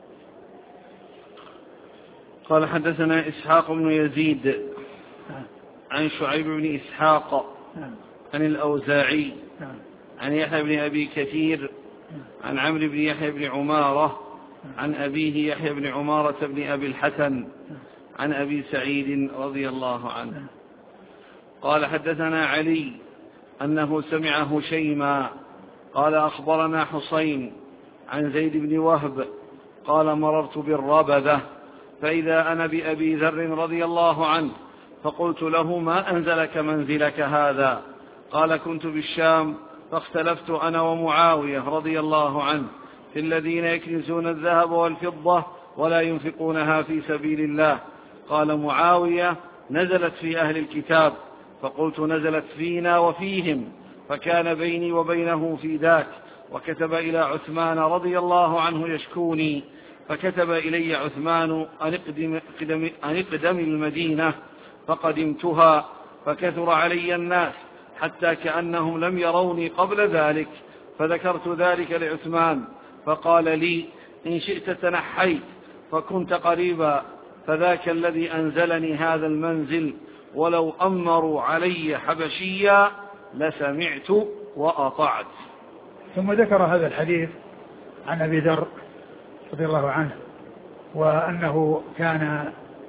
قال حدثنا إسحاق بن يزيد عن شعيب بن إسحاق عن الأوزاعي عن يحيى بن أبي كثير عن عمرو بن يحيى بن عمارة عن أبيه يحيى بن عمارة بن أبي الحسن عن أبي سعيد رضي الله عنه قال حدثنا علي أنه سمع هشيما قال أخبرنا حسين عن زيد بن وهب قال مررت بالربذة فإذا أنا بأبي ذر رضي الله عنه فقلت له ما أنزلك منزلك هذا؟ قال كنت بالشام فاختلفت أنا ومعاوية رضي الله عنه في الذين يكنزون الذهب والفضة ولا ينفقونها في سبيل الله. قال معاوية نزلت في أهل الكتاب، فقلت نزلت فينا وفيهم، فكان بيني وبينه في ذاك، وكتب إلى عثمان رضي الله عنه يشكوني، فكتب إلي عثمان أن اقدم المدينة، فقدمتها فكثر علي الناس حتى كأنهم لم يروني قبل ذلك، فذكرت ذلك لعثمان فقال لي إن شئت تنحيت فكنت قريبا، فذاك الذي أنزلني هذا المنزل، ولو أمروا علي حبشيا لسمعت وأطعت. ثم ذكر هذا الحديث عن أبي ذر رضي الله عنه وأنه كان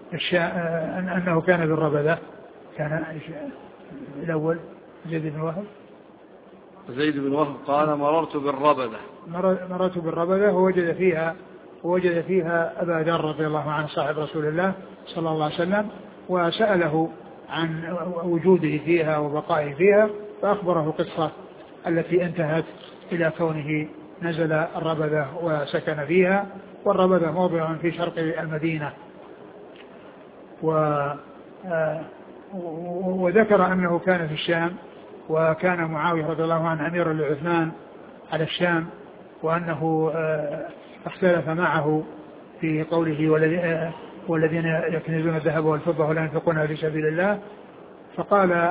بالربذة، كان الأول زيد بن وهب قال مررت بالربذة ووجد فيها أبا ذر رضي الله عنه صاحب رسول الله صلى الله عليه وسلم، وسأله عن وجوده فيها وبقائه فيها، فأخبره القصة التي انتهت إلى كونه نزل الربذة وسكن فيها، والربذة موضع في شرق المدينة. وذكر أنه كان في الشام، وكان معاوية رضي الله عنه أميرا لعثمان على الشام، وأنه اختلف معه في قوله والذين يكنزون الذهب والفضة ولا ينفقونها في سبيل الله، فقال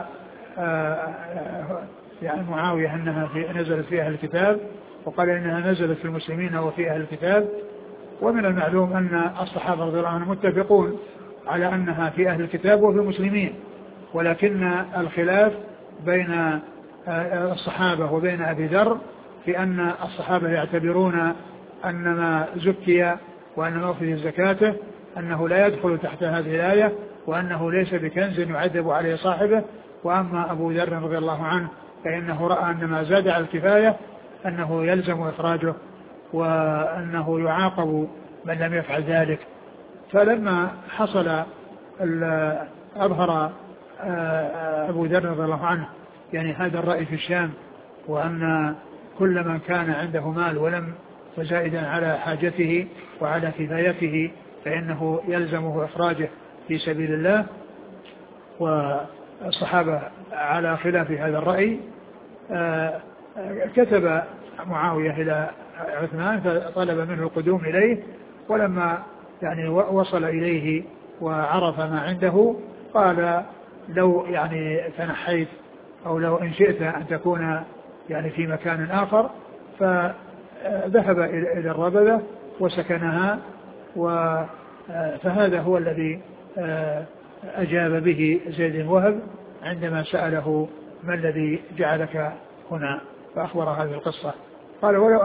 يعني معاوية أنها نزلت في أهل الكتاب، وقال إنها نزلت في المسلمين وفي أهل الكتاب. ومن المعلوم أن الصحابة رضي الله عنهم متفقون على أنها في أهل الكتاب وفي المسلمين، ولكن الخلاف بين الصحابة وبين أبي ذر في أن الصحابة يعتبرون أن ما زكي وأن ما أخذ زكاته أنه لا يدخل تحت هذه الآية، وأنه ليس بكنز يعذب عليه صاحبه. وأما أبو ذر رضي الله عنه فإنه رأى أن ما زاد على الكفاية أنه يلزم إخراجه، وأنه يعاقب من لم يفعل ذلك. فلما حصل أظهر أبو ذر رضي الله عنه يعني هذا الرأي في الشام، وأن كل من كان عنده مال ولم فزائدا على حاجته وعلى كفايته فإنه يلزمه إخراجه في سبيل الله. والصحابة على خلاف هذا الرأي. كتب معاوية إلى عثمان فطلب منه القدوم إليه، ولما يعني وصل إليه وعرف ما عنده قال لو يعني تنحيت أو لو إن شئت أن تكون يعني في مكان آخر، فذهب إلى الربذة وسكنها. فهذا هو الذي أجاب به زيد بن وهب عندما سأله ما الذي جعلك هنا، فأخبر هذه القصة. قال ولو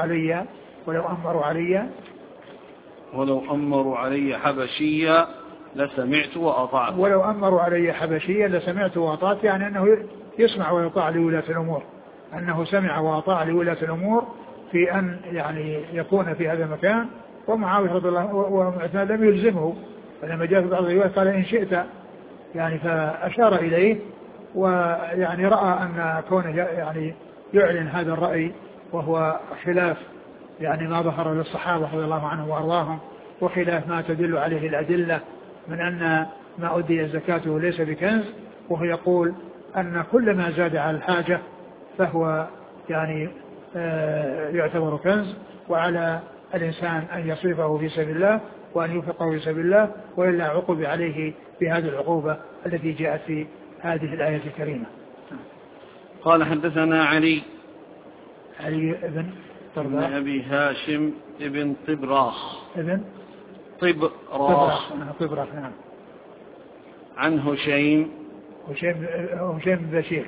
أمروا علي حبشيا لسمعت وأطعت. ولو أمروا علي حبشيا لسمعت وأطعت، يعني أنه يسمع ويطاع لولاة الأمور، أنه سمع وأطاع لولاة الأمور في أن يعني يكون في هذا المكان. ومعاوية رضي الله وعثمان لم يلزمه، فلما جاء في بعض الروايات قال إن شئت، يعني فأشار إليه، ويعني رأى أن كونه يعني يعلن هذا الرأي وهو خلاف يعني ما ظهر للصحابة رضي الله عنهم وأرضاهم، وخلاف ما تدل عليه الأدلة من أن ما أدي زكاته ليس بكنز، وهو يقول أن كل ما زاد على الحاجة فهو يعني يعتبر كنز، وعلى الإنسان أن يصرفه في سبيل الله وأن ينفقه في سبيل الله، وإلا عقب عليه بهذه العقوبة التي جاءت في هذه الآية الكريمة. قال حدثنا علي بن أبي هاشم ابن طبراخ نعم. عن هشيم بن بشير،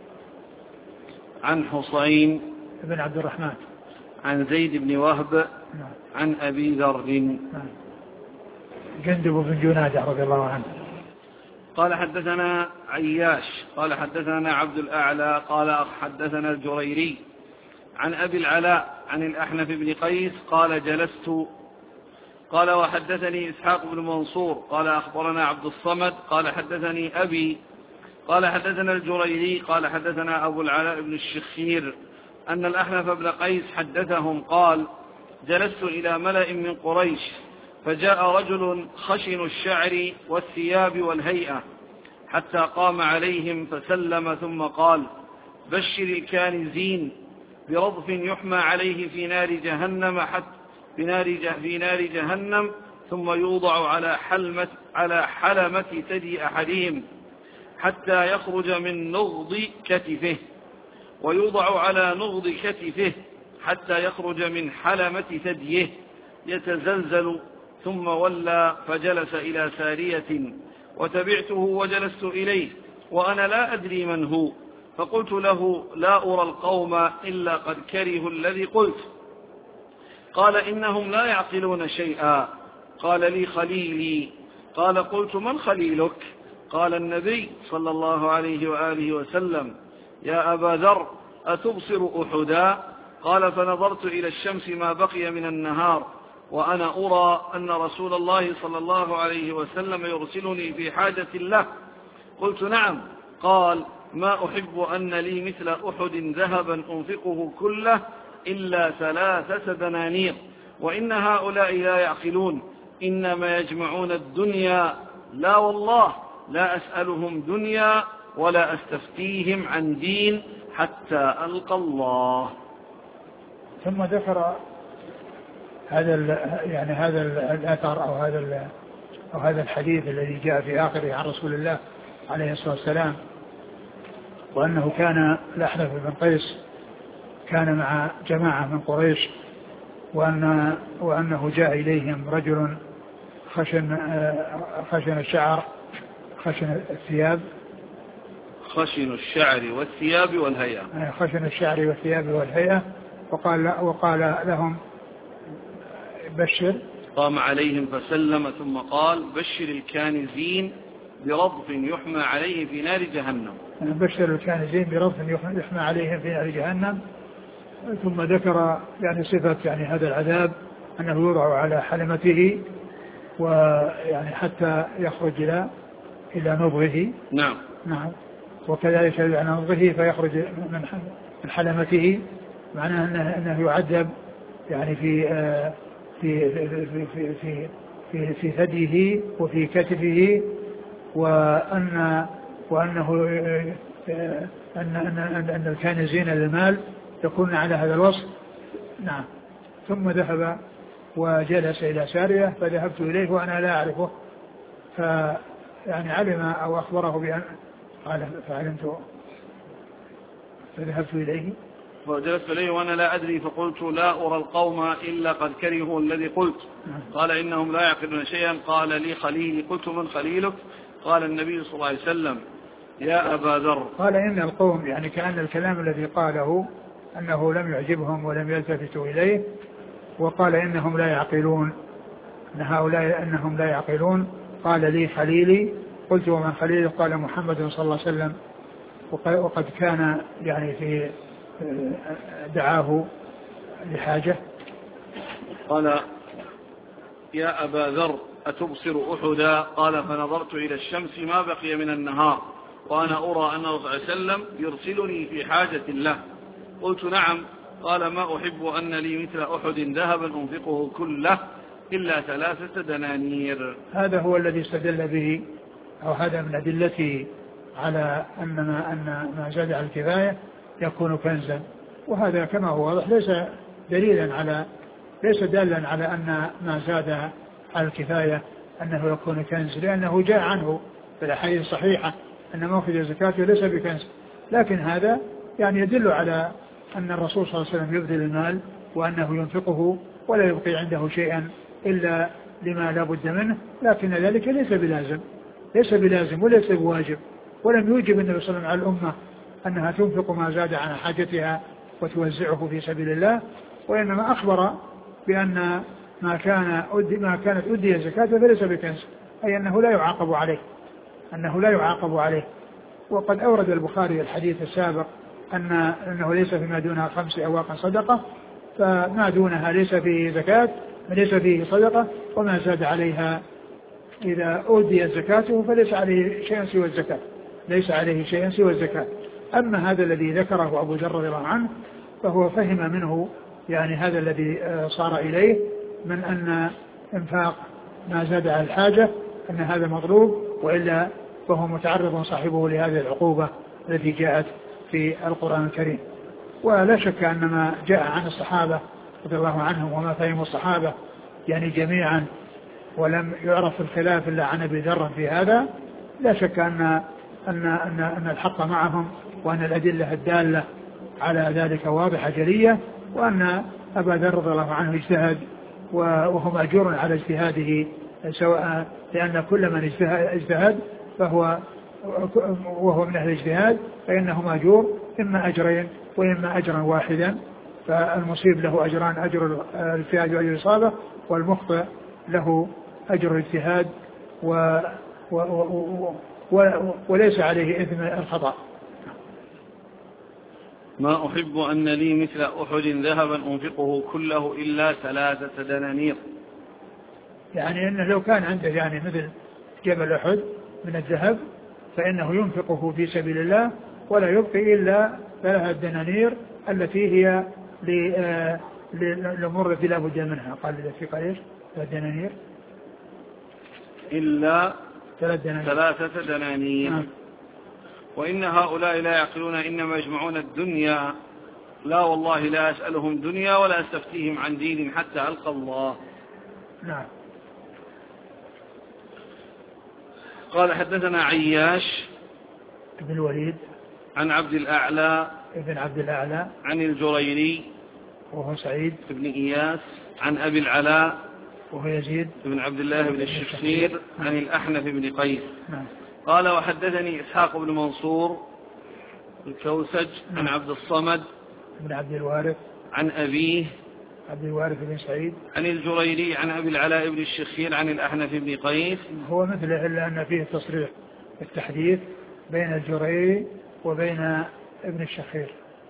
عن حسين بن عبد الرحمن، عن زيد بن وهب، نعم. عن أبي ذر، نعم. جندب بن جنادة رضي الله عنه. قال حدثنا عياش قال حدثنا عبد الأعلى قال حدثنا الجريري عن أبي العلاء عن الأحنف بن قيس قال جلست. قال وحدثني إسحاق بن منصور قال أخبرنا عبد الصمد قال حدثني أبي قال حدثنا الجريري قال حدثنا أبو العلاء بن الشخير أن الأحنف بن قيس حدثهم قال جلست إلى ملأ من قريش فجاء رجل خشن الشعر والثياب والهيئة حتى قام عليهم فسلم ثم قال بشر الكانزين برضف يحمى عليه في نار جهنم ثم يوضع على حلمة ثدي أحدهم حتى يخرج من نغض كتفه، ويوضع على نغض كتفه حتى يخرج من حلمة ثديه يتزلزل. ثم ولى فجلس إلى سارية وتبعته وجلست إليه وأنا لا أدري من هو، فقلت له لا أرى القوم إلا قد كرهوا الذي قلت. قال إنهم لا يعقلون شيئا. قال لي خليلي. قال قلت من خليلك؟ قال النبي صلى الله عليه وآله وسلم. يا أبا ذر أتبصر أحدا؟ قال فنظرت إلى الشمس ما بقي من النهار وأنا أرى أن رسول الله صلى الله عليه وسلم يرسلني في حاجة له، قلت نعم. قال ما أحب أن لي مثل أحد ذهبا أنفقه كله إلا 3 دنانير، وإن هؤلاء لا يعقلون، إنما يجمعون الدنيا، لا والله لا أسألهم دنيا ولا أستفتيهم عن دين حتى ألقى الله. ثم ذكر هذا الأثر أو هذا الحديث الذي جاء في آخره عن رسول الله عليه الصلاة والسلام، وأنه كان الأحنف بن قيس كان مع جماعة من قريش، وأنه جاء إليهم رجل خشن الشعر خشن الثياب خشن الشعر والثياب والهيئة خشن الشعر والثياب والهيئة وقال لهم بشر. قام عليهم فسلم ثم قال بشر الكانزين برضف يحمى عليه في نار جهنم. بشر الكانزين برضف يحمى عليهم في نار جهنم. ثم ذكر صفة هذا العذاب أنه يوضع على حلمته حتى يخرج إلى نضغه. نعم. وكذلك على نضغه فيخرج من حلمته، معناه أنه يعذب في ثديه وفي كتفه، وأنه أن الكانزين للمال يكون على هذا الوصف. نعم. ثم ذهب وجلس إلى سارية فذهبت إليه وأنا لا أعرفه، علم أو أخبره بأن قال فعلمت فذهبت إليه وجلست إليه وأنا لا أدري، فقلت لا أرى القوم إلا قد كرهوا الذي قلت. قال إنهم لا يعقلون شيئا. قال لي خليلي. قلت من خليلك؟ قال النبي صلى الله عليه وسلم يا أبا ذر. قال إن القوم كأن الكلام الذي قاله أنه لم يعجبهم ولم يلتفتوا إليه، وقال إنهم لا يعقلون، أن هؤلاء أنهم لا يعقلون. قال لي خليلي. قلت ومن خليلي؟ قال محمد صلى الله عليه وسلم، وقد كان في دعاه لحاجة. قال يا أبا ذر أتبصر أحدا؟ قال فنظرت إلى الشمس ما بقي من النهار وأنا أرى أن الله صلى الله عليه وسلم يرسلني في حاجة له. قلت نعم. قال ما أحب أن لي مثل أحد ذهبا أنفقه كله إلا 3 دنانير. هذا هو الذي استدل به، أو هذا من أدلته على أن ما زاد على الكفاية يكون كنزا، وهذا كما هو واضح ليس دالا على أن ما زاد على الكفاية أنه يكون كنز، لأنه جاء عنه في الأحاديث الصحيحة أن ما أخذ زكاته ليس بكنز. لكن هذا يدل على أن الرسول صلى الله عليه وسلم يبذل المال وأنه ينفقه ولا يبقي عنده شيئا إلا لما لا بد منه، لكن ذلك ليس بلازم وليس بواجب، ولم يوجب النبي صلى الله عليه وسلم على الأمة أنها تنفق ما زاد عن حاجتها وتوزعه في سبيل الله، وإنما أخبر بأن ما كانت أدي زكاته فليس بكنز، أي أنه لا يعاقب عليه. وقد أورد البخاري الحديث السابق أنه ليس فيما دونها 5 أواق صدقة، فما دونها ليس فيه زكاة ليس فيه صدقة، وما زاد عليها إذا أودي زكاته فليس عليه شيء سوى الزكاة. أما هذا الذي ذكره أبو ذر رضي الله عنه فهو فهم منه هذا الذي صار إليه من أن إنفاق ما زاد على الحاجة أن هذا مطلوب، وإلا فهو متعرض صاحبه لهذه العقوبة التي جاءت في القرآن الكريم. ولا شك أن ما جاء عن الصحابة رضي الله عنهم وما فهموا الصحابة جميعا، ولم يعرف الخلاف إلا عن أبي ذر في هذا، لا شك أن الحق معهم، وأن الأدلة الدالة على ذلك واضحة جلية، وأن أبا ذر رضي الله عنه اجتهد وهو مأجور على اجتهاده، سواء لأن كل من اجتهد وهو من أهل الاجتهاد فإنه مأجور إما أجرين وإما أجرا واحدا، فالمصيب له أجران، أجر الاجتهاد وأجر الإصابة، والمخطئ له أجر الاجتهاد وليس عليه إثم الخطأ. ما أحب أن لي مثل أحد ذهبا أنفقه كله إلا 3 دنانير. أنه لو كان عنده مثل جبل أحد من الذهب فإنه ينفقه في سبيل الله ولا يبقي إلا 3 دنانير التي هي للأمور التي لا بد منها. قال في قريش 3 دنانير إلا 3 دنانير. وإن هؤلاء لا يعقلون إنما يجمعون الدنيا. لا والله لا أسألهم دنيا ولا أستفتيهم عن دين حتى ألقى الله. نعم. قال حدثنا عياش ابن الوليد عن عبد الأعلى ابن عبد الأعلى عن الجريري وهو سعيد بن إياس عن أبي العلاء وهو يزيد بن عبد الله بن الشخير عن الأحنف بن قيس. نعم. قال وحدثني إسحاق بن منصور الكوسج عن عبد الصمد بن عبد الوارث عن أبيه عبد الوارث بن سعيد عن الجريري عن أبي العلاء بن الشخير عن الأحنف بن قيس. هو مثله إلا أن فيه تصريح التحديث بين الجريري وبين ابن الشخير.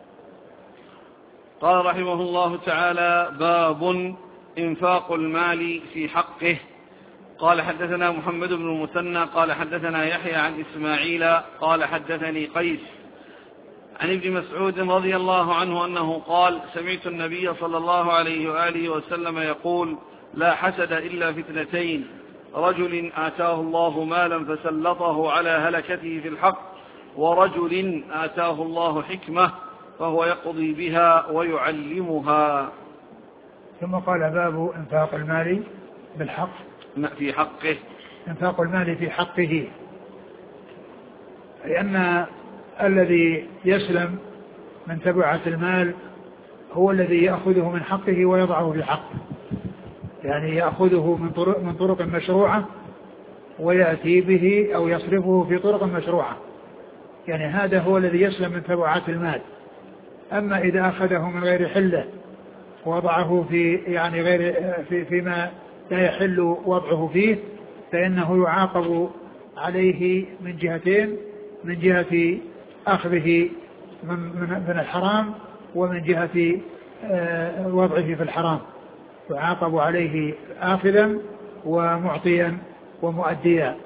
قال رحمه الله تعالى باب إنفاق المال في حقه. قال حدثنا محمد بن المثنى قال حدثنا يحيى عن إسماعيل قال حدثني قيس عن ابن مسعود رضي الله عنه أنه قال سمعت النبي صلى الله عليه وآله وسلم يقول لا حسد إلا في 2: رجل آتاه الله مالا فسلطه على هلكته في الحق، ورجل آتاه الله حكمة فهو يقضي بها ويعلمها. ثم قال باب إنفاق المال بالحق في حقه. إنفاق المال في حقه، لأن الذي يسلم من تبعة المال هو الذي يأخذه من حقه ويضعه في حقه، يعني يأخذه من طرق مشروعة ويأتي به أو يصرفه في طرق مشروعة، يعني هذا هو الذي يسلم من تبعات المال. أما إذا أخذه من غير حله ووضعه في يعني غير فيما لا يحل وضعه فيه فإنه يعاقب عليه من جهتين: من جهة أخذه من الحرام ومن جهة وضعه في الحرام، يعاقب عليه آخذا ومعطيا ومؤديا.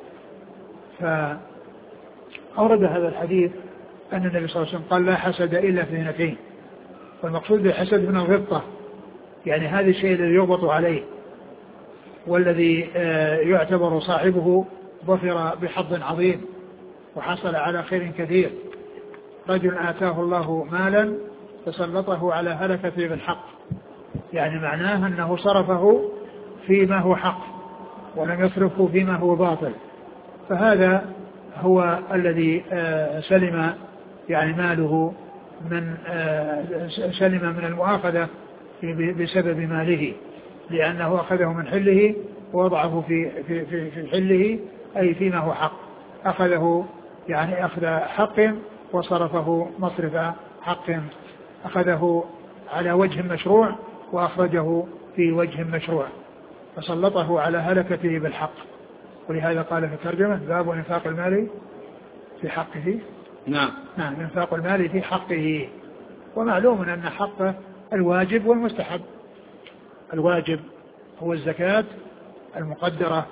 فأورد هذا الحديث أن النبي صلى الله عليه وسلم قال لا حسد إلا في 2، والمقصود بالحسد من الغبطة، يعني هذا الشيء الذي يغبط عليه والذي يعتبر صاحبه ظفر بحظ عظيم وحصل على خير كثير. رجل آتاه الله مالا فسلطه على هلكته بالحق، يعني معناه أنه صرفه فيما هو حق ولم يصرفه فيما هو باطل، فهذا هو الذي سلم يعني ماله من سلم من المؤاخذة بسبب ماله، لأنه أخذه من حله ووضعه في حله أي فيما هو حق، أخذه يعني أخذ حق وصرفه مصرف حق، أخذه على وجه مشروع وأخرجه في وجه مشروع، فسلطه على هلكته بالحق. ولهذا قال في الترجمة باب إنفاق المال في حقه. نعم. إنفاق المال في حقه. ومعلوم أن حقه الواجب والمستحب. الواجب هو الزكاة المقدرة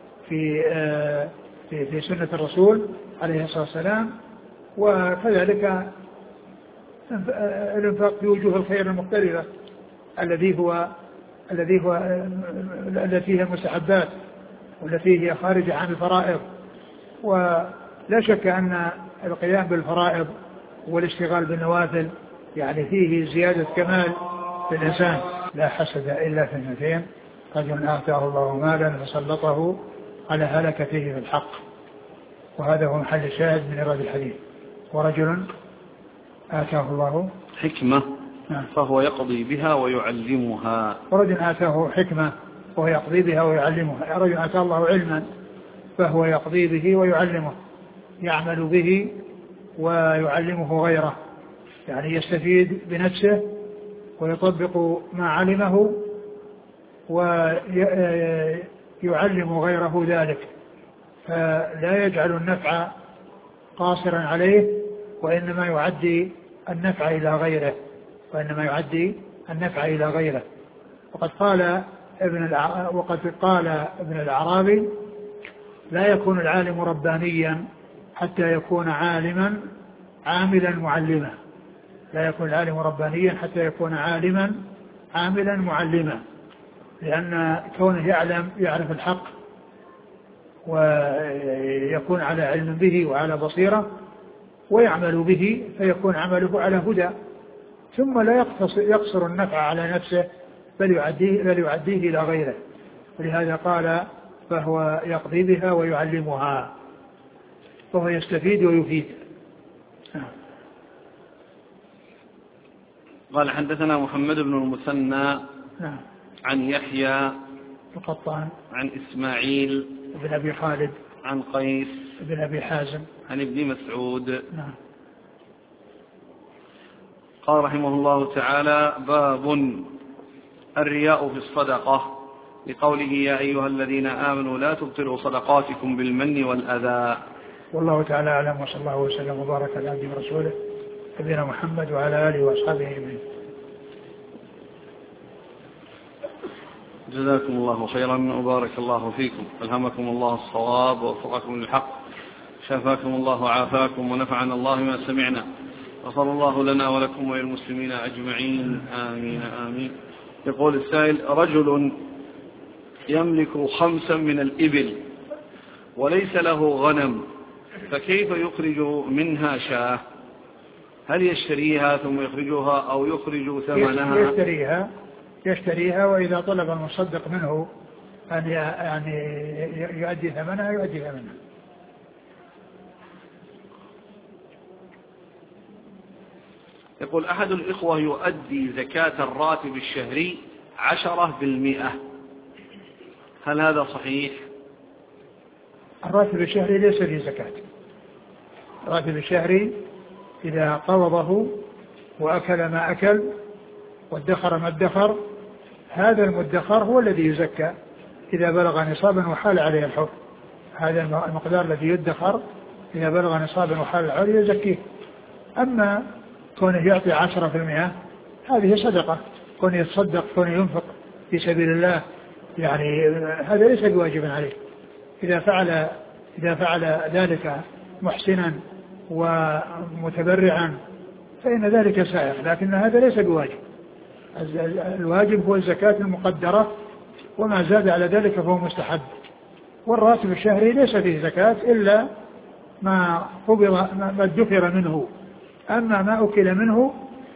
في سنة الرسول عليه الصلاة والسلام، وكذلك الانفاق في وجوه الخير المختلفة التي هي المستحبات والتي هي خارجة عن الفرائض. ولا شك أن القيام بالفرائض والاشتغال بالنوافل يعني فيه زيادة كمال للإنسان. لا حسد إلا في 2: رجل آتاه الله مالا فسلطه على هلكته في الحق، وهذا هو محل الشاهد من إيراد الحديث. ورجل آتاه الله حكمة فهو يقضي بها ويعلمها. ورجل آتاه حكمة وهو يقضي بها ويعلمها. رجل آتاه الله علما فهو يقضي به ويعلمه، يعمل به ويعلمه غيره، يعني يستفيد بنفسه ويطبق ما علمه ويعلم غيره ذلك، فلا يجعل النفع قاصرا عليه وإنما يعدي النفع إلى غيره. وقد قال ابن الأعرابي لا يكون العالم ربانيا حتى يكون عالما عاملا معلما. لا يكون العالم ربانيا حتى يكون عالما عاملا معلما، لأن كونه يعرف الحق ويكون على علم به وعلى بصيرة ويعمل به فيكون عمله على هدى، ثم لا يقصر النفع على نفسه بل يعديه إلى غيره. ولهذا قال فهو يقضي بها ويعلمها، فهو يستفيد ويفيد. قال حدثنا محمد بن المثنى عن يحيى القطان عن إسماعيل بن أبي خالد عن قيس بن أبي حازم عن ابن مسعود. قال رحمه الله تعالى: باب الرياء في الصدقة، لقوله يا أيها الذين آمنوا لا تبطلوا صدقاتكم بالمن والأذى. والله تعالى أعلم، وصلى الله وسلم وبارك على عبده ورسوله نبينا محمد وعلى آله وأصحابه أجمعين. جزاكم الله خيرا وبارك الله فيكم، ألهمكم الله الصواب ووفقكم للحق، شافاكم الله وعافاكم ونفعنا الله ما سمعنا، غفر الله لنا ولكم وللمسلمين أجمعين، آمين آمين. يقول السائل: رجل يملك 5 من الإبل وليس له غنم، فكيف يخرج منها شاة؟ هل يشتريها ثم يخرجها أو يخرج ثمنها؟ يشتريها وإذا طلب المصدق منه أن يعني يؤدي ثمنها يؤدي ثمنها. يقول: أحد الإخوة يؤدي زكاة الراتب الشهري 10%، هل هذا صحيح؟ الراتب الشهري ليس فيه زكاة. الراتب الشهري إذا قبضه وأكل ما أكل وادخر ما ادخر، هذا المدخر هو الذي يزكى إذا بلغ نصابا وحال عليه الحول. هذا المقدار الذي يدخر إذا بلغ نصابا وحال عليه يزكيه. أما كونه يعطي 10% هذه صدقة، كونه يتصدق، كونه ينفق في سبيل الله، يعني هذا ليس بواجب عليه. إذا فعل ذلك محسنا ومتبرعا فإن ذلك سائغ، لكن هذا ليس بواجب. الواجب هو الزكاة المقدرة، وما زاد على ذلك فهو مستحب. والراتب الشهري ليس فيه زكاة إلا ما ادخر منه، أما ما أكل منه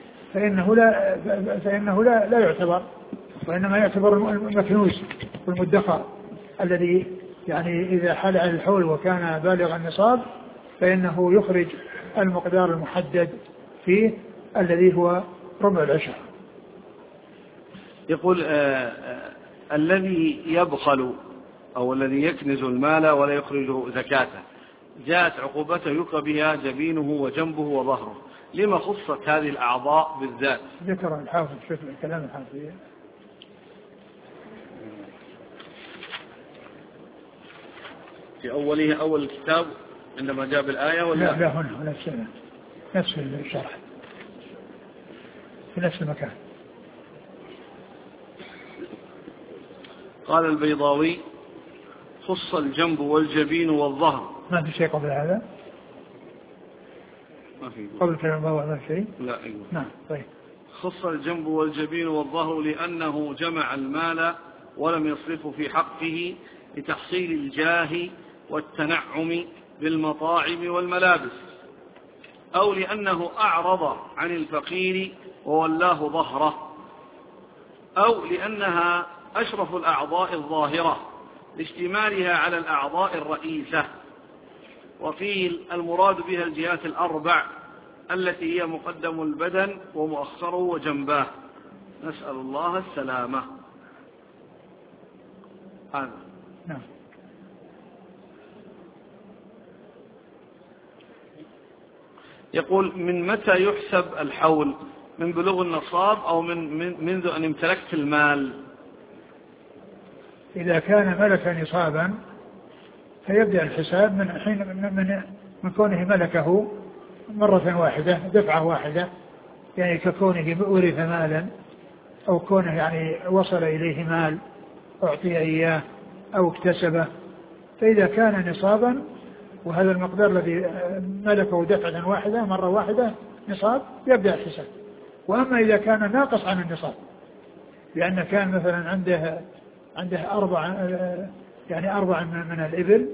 فإنه لا يعتبر، وإنما يعتبر المكنوز والمدخر الذي يعني إذا حال على الحول وكان بالغ النصاب فإنه يخرج المقدار المحدد فيه الذي هو ربع العشر. يقول: الذي يبخل أو الذي يكنز المال ولا يخرج زكاته، جاءت عقوبته يكرى بها جبينه وجنبه وظهره، لما خصت هذه الأعضاء بالذات؟ ذكر الحافظ، شوف الكلام الحافظ في أوله أول الكتاب عندما جاء بالآية ولا لا هنا نفس الشرح في نفس المكان. قال البيضاوي: خص الجنب والجبين والظهر. ما في شيء قبل هذا؟ ما في قبل كلام الله ما في شيء؟ لا. أيوة. نعم. طيب. خص الجنب والجبين والظهر لأنه جمع المال ولم يصرفه في حقه لتحصيل الجاه والتنعم بالمطاعم والملابس، أو لأنه أعرض عن الفقير وولاه ظهره، أو لأنها أشرف الأعضاء الظاهرة لاشتمالها على الأعضاء الرئيسة. وقيل المراد بها الجهات الأربع التي هي مقدم البدن ومؤخره وجنباه، نسأل الله السلامة. هذا. نعم. يقول: من متى يحسب الحول؟ من بلوغ النصاب أو منذ أن امتلكت المال؟ إذا كان ملك نصابا فيبدأ الحساب من حين من كونه ملكه مرة واحدة، دفعة واحدة، يعني ككونه ورث مالا، أو كونه يعني وصل إليه مال أعطي إياه أو اكتسبه. فإذا كان نصابا وهذا المقدار الذي ملكه دفعة واحدة مرة واحدة نصاب يبدأ الحساب. وأما إذا كان ناقص عن النصاب لأن كان مثلا عنده أربع من الإبل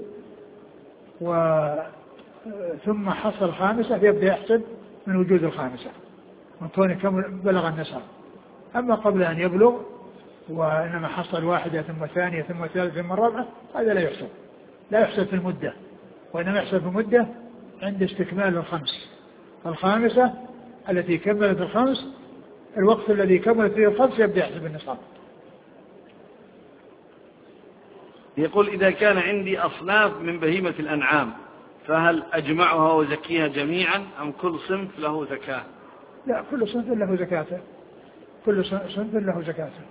ثم حصل خامسة يبدأ يحسب من وجود الخامسة من كونه كم بلغ النصاب. أما قبل أن يبلغ وإنما حصل واحدة ثم ثانية ثم ثالثة ثم رابعة هذا لا يحسب في المدة، وإنما يحسب في المدة عند استكمال الخامسة التي كملت الخمس، الوقت الذي كملت فيه الخمس يبدأ يحسب النصاب. يقول إذا كان عندي أصناف من بهيمة الأنعام فهل أجمعها وزكيها جميعا أم كل صنف له زكاة؟ لا، كل صنف له زكاته، كل صنف له زكاته.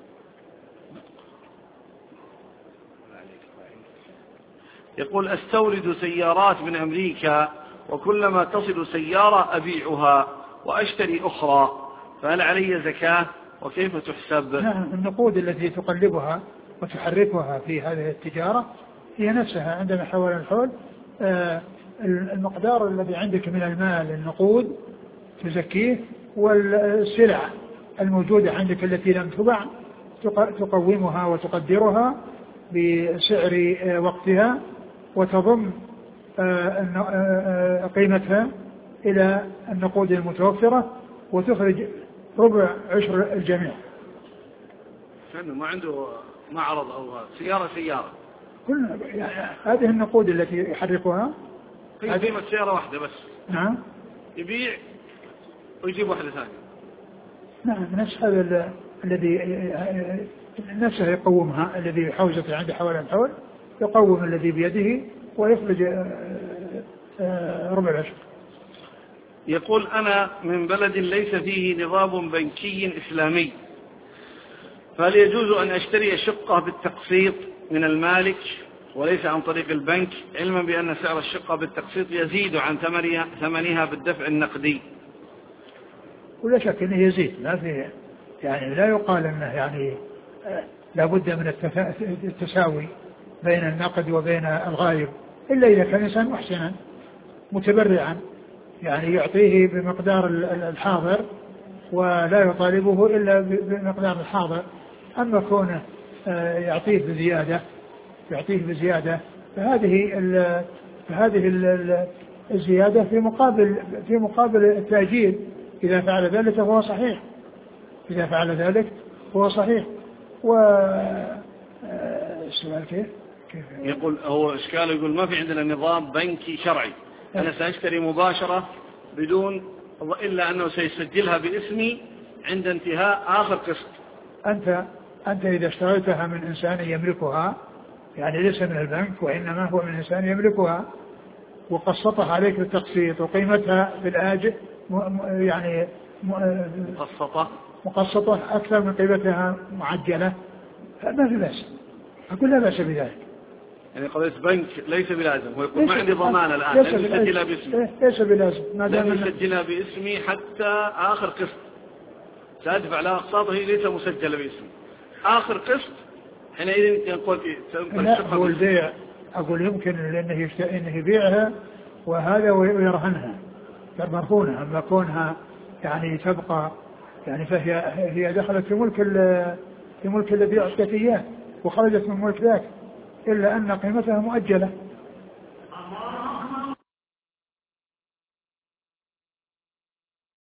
يقول أستورد سيارات من أمريكا وكلما تصل سيارة أبيعها وأشتري أخرى فهل علي زكاة وكيف تحسب؟ نعم، النقود التي تقلبها وتحركها في هذه التجارة هي نفسها عندما حول الحول. المقدار الذي عندك من المال النقود تزكيه، والسلع الموجودة عندك التي لم تباع تقومها وتقدرها بسعر وقتها وتضم قيمتها إلى النقود المتوفرة وتخرج ربع عشر الجميع. كأنه ما عنده معرض أو سيارة كل هذه النقود التي يحركها قيمة سيارة واحدة بس. نعم، يبيع ويجيب واحدة ثانية. نعم، نفس هذا الذي نفسه يقومها، الذي حوزته عنده حول الحول يقوم الذي بيده ويخرج ربع العشر. يقول أنا من بلد ليس فيه نظام بنكي إسلامي، فهل يجوز أن أشتري شقة بالتقسيط من المالك وليس عن طريق البنك، علما بأن سعر الشقة بالتقسيط يزيد عن ثمنها بالدفع النقدي؟ ولا شك أنه يزيد، ما في يعني لا يقال أنه يعني لابد من التساوي بين النقد وبين الغايب، إلا إذا كان إنسان محسنا متبرعا يعني يعطيه بمقدار الحاضر ولا يطالبه إلا بمقدار الحاضر. أما كونه يعطيه بزيادة فهذه الزيادة في مقابل التأجيل. إذا فعل ذلك فهو صحيح، والسؤال كيف؟ يقول هو إشكاله، يقول ما في عندنا نظام بنكي شرعي، أنا سأشتري مباشرة بدون إلا أنه سيسجلها باسمي عند انتهاء آخر قسط. أنت إذا اشتريتها من إنسان يملكها يعني ليس من البنك وإنما هو من إنسان يملكها وقسطها عليك بالتقسيط وقيمتها بالآجل يعني مقسطة أكثر من قيمتها معجلة ما في بأس، أقول لا بأس بذلك. يعني قضية بنك ليس بلازم، هو يقول ما عندي ضمان الآن لن يسجلها باسمي، ليس بلازم، ما دام لن يسجلها باسمي حتى آخر قسط سأدفع لها أقساطه ليس مسجلة باسمي، آخر قسط حينئذ يقول لا هو البيع. أقول يمكن إنه يبيعها وهذا ويرهنها مرهونة، أما كونها يعني تبقى يعني فهي دخلت في ملك الذي أعطت إياه وخرجت من ملك ذاك، إلا أن قيمتها مؤجلة.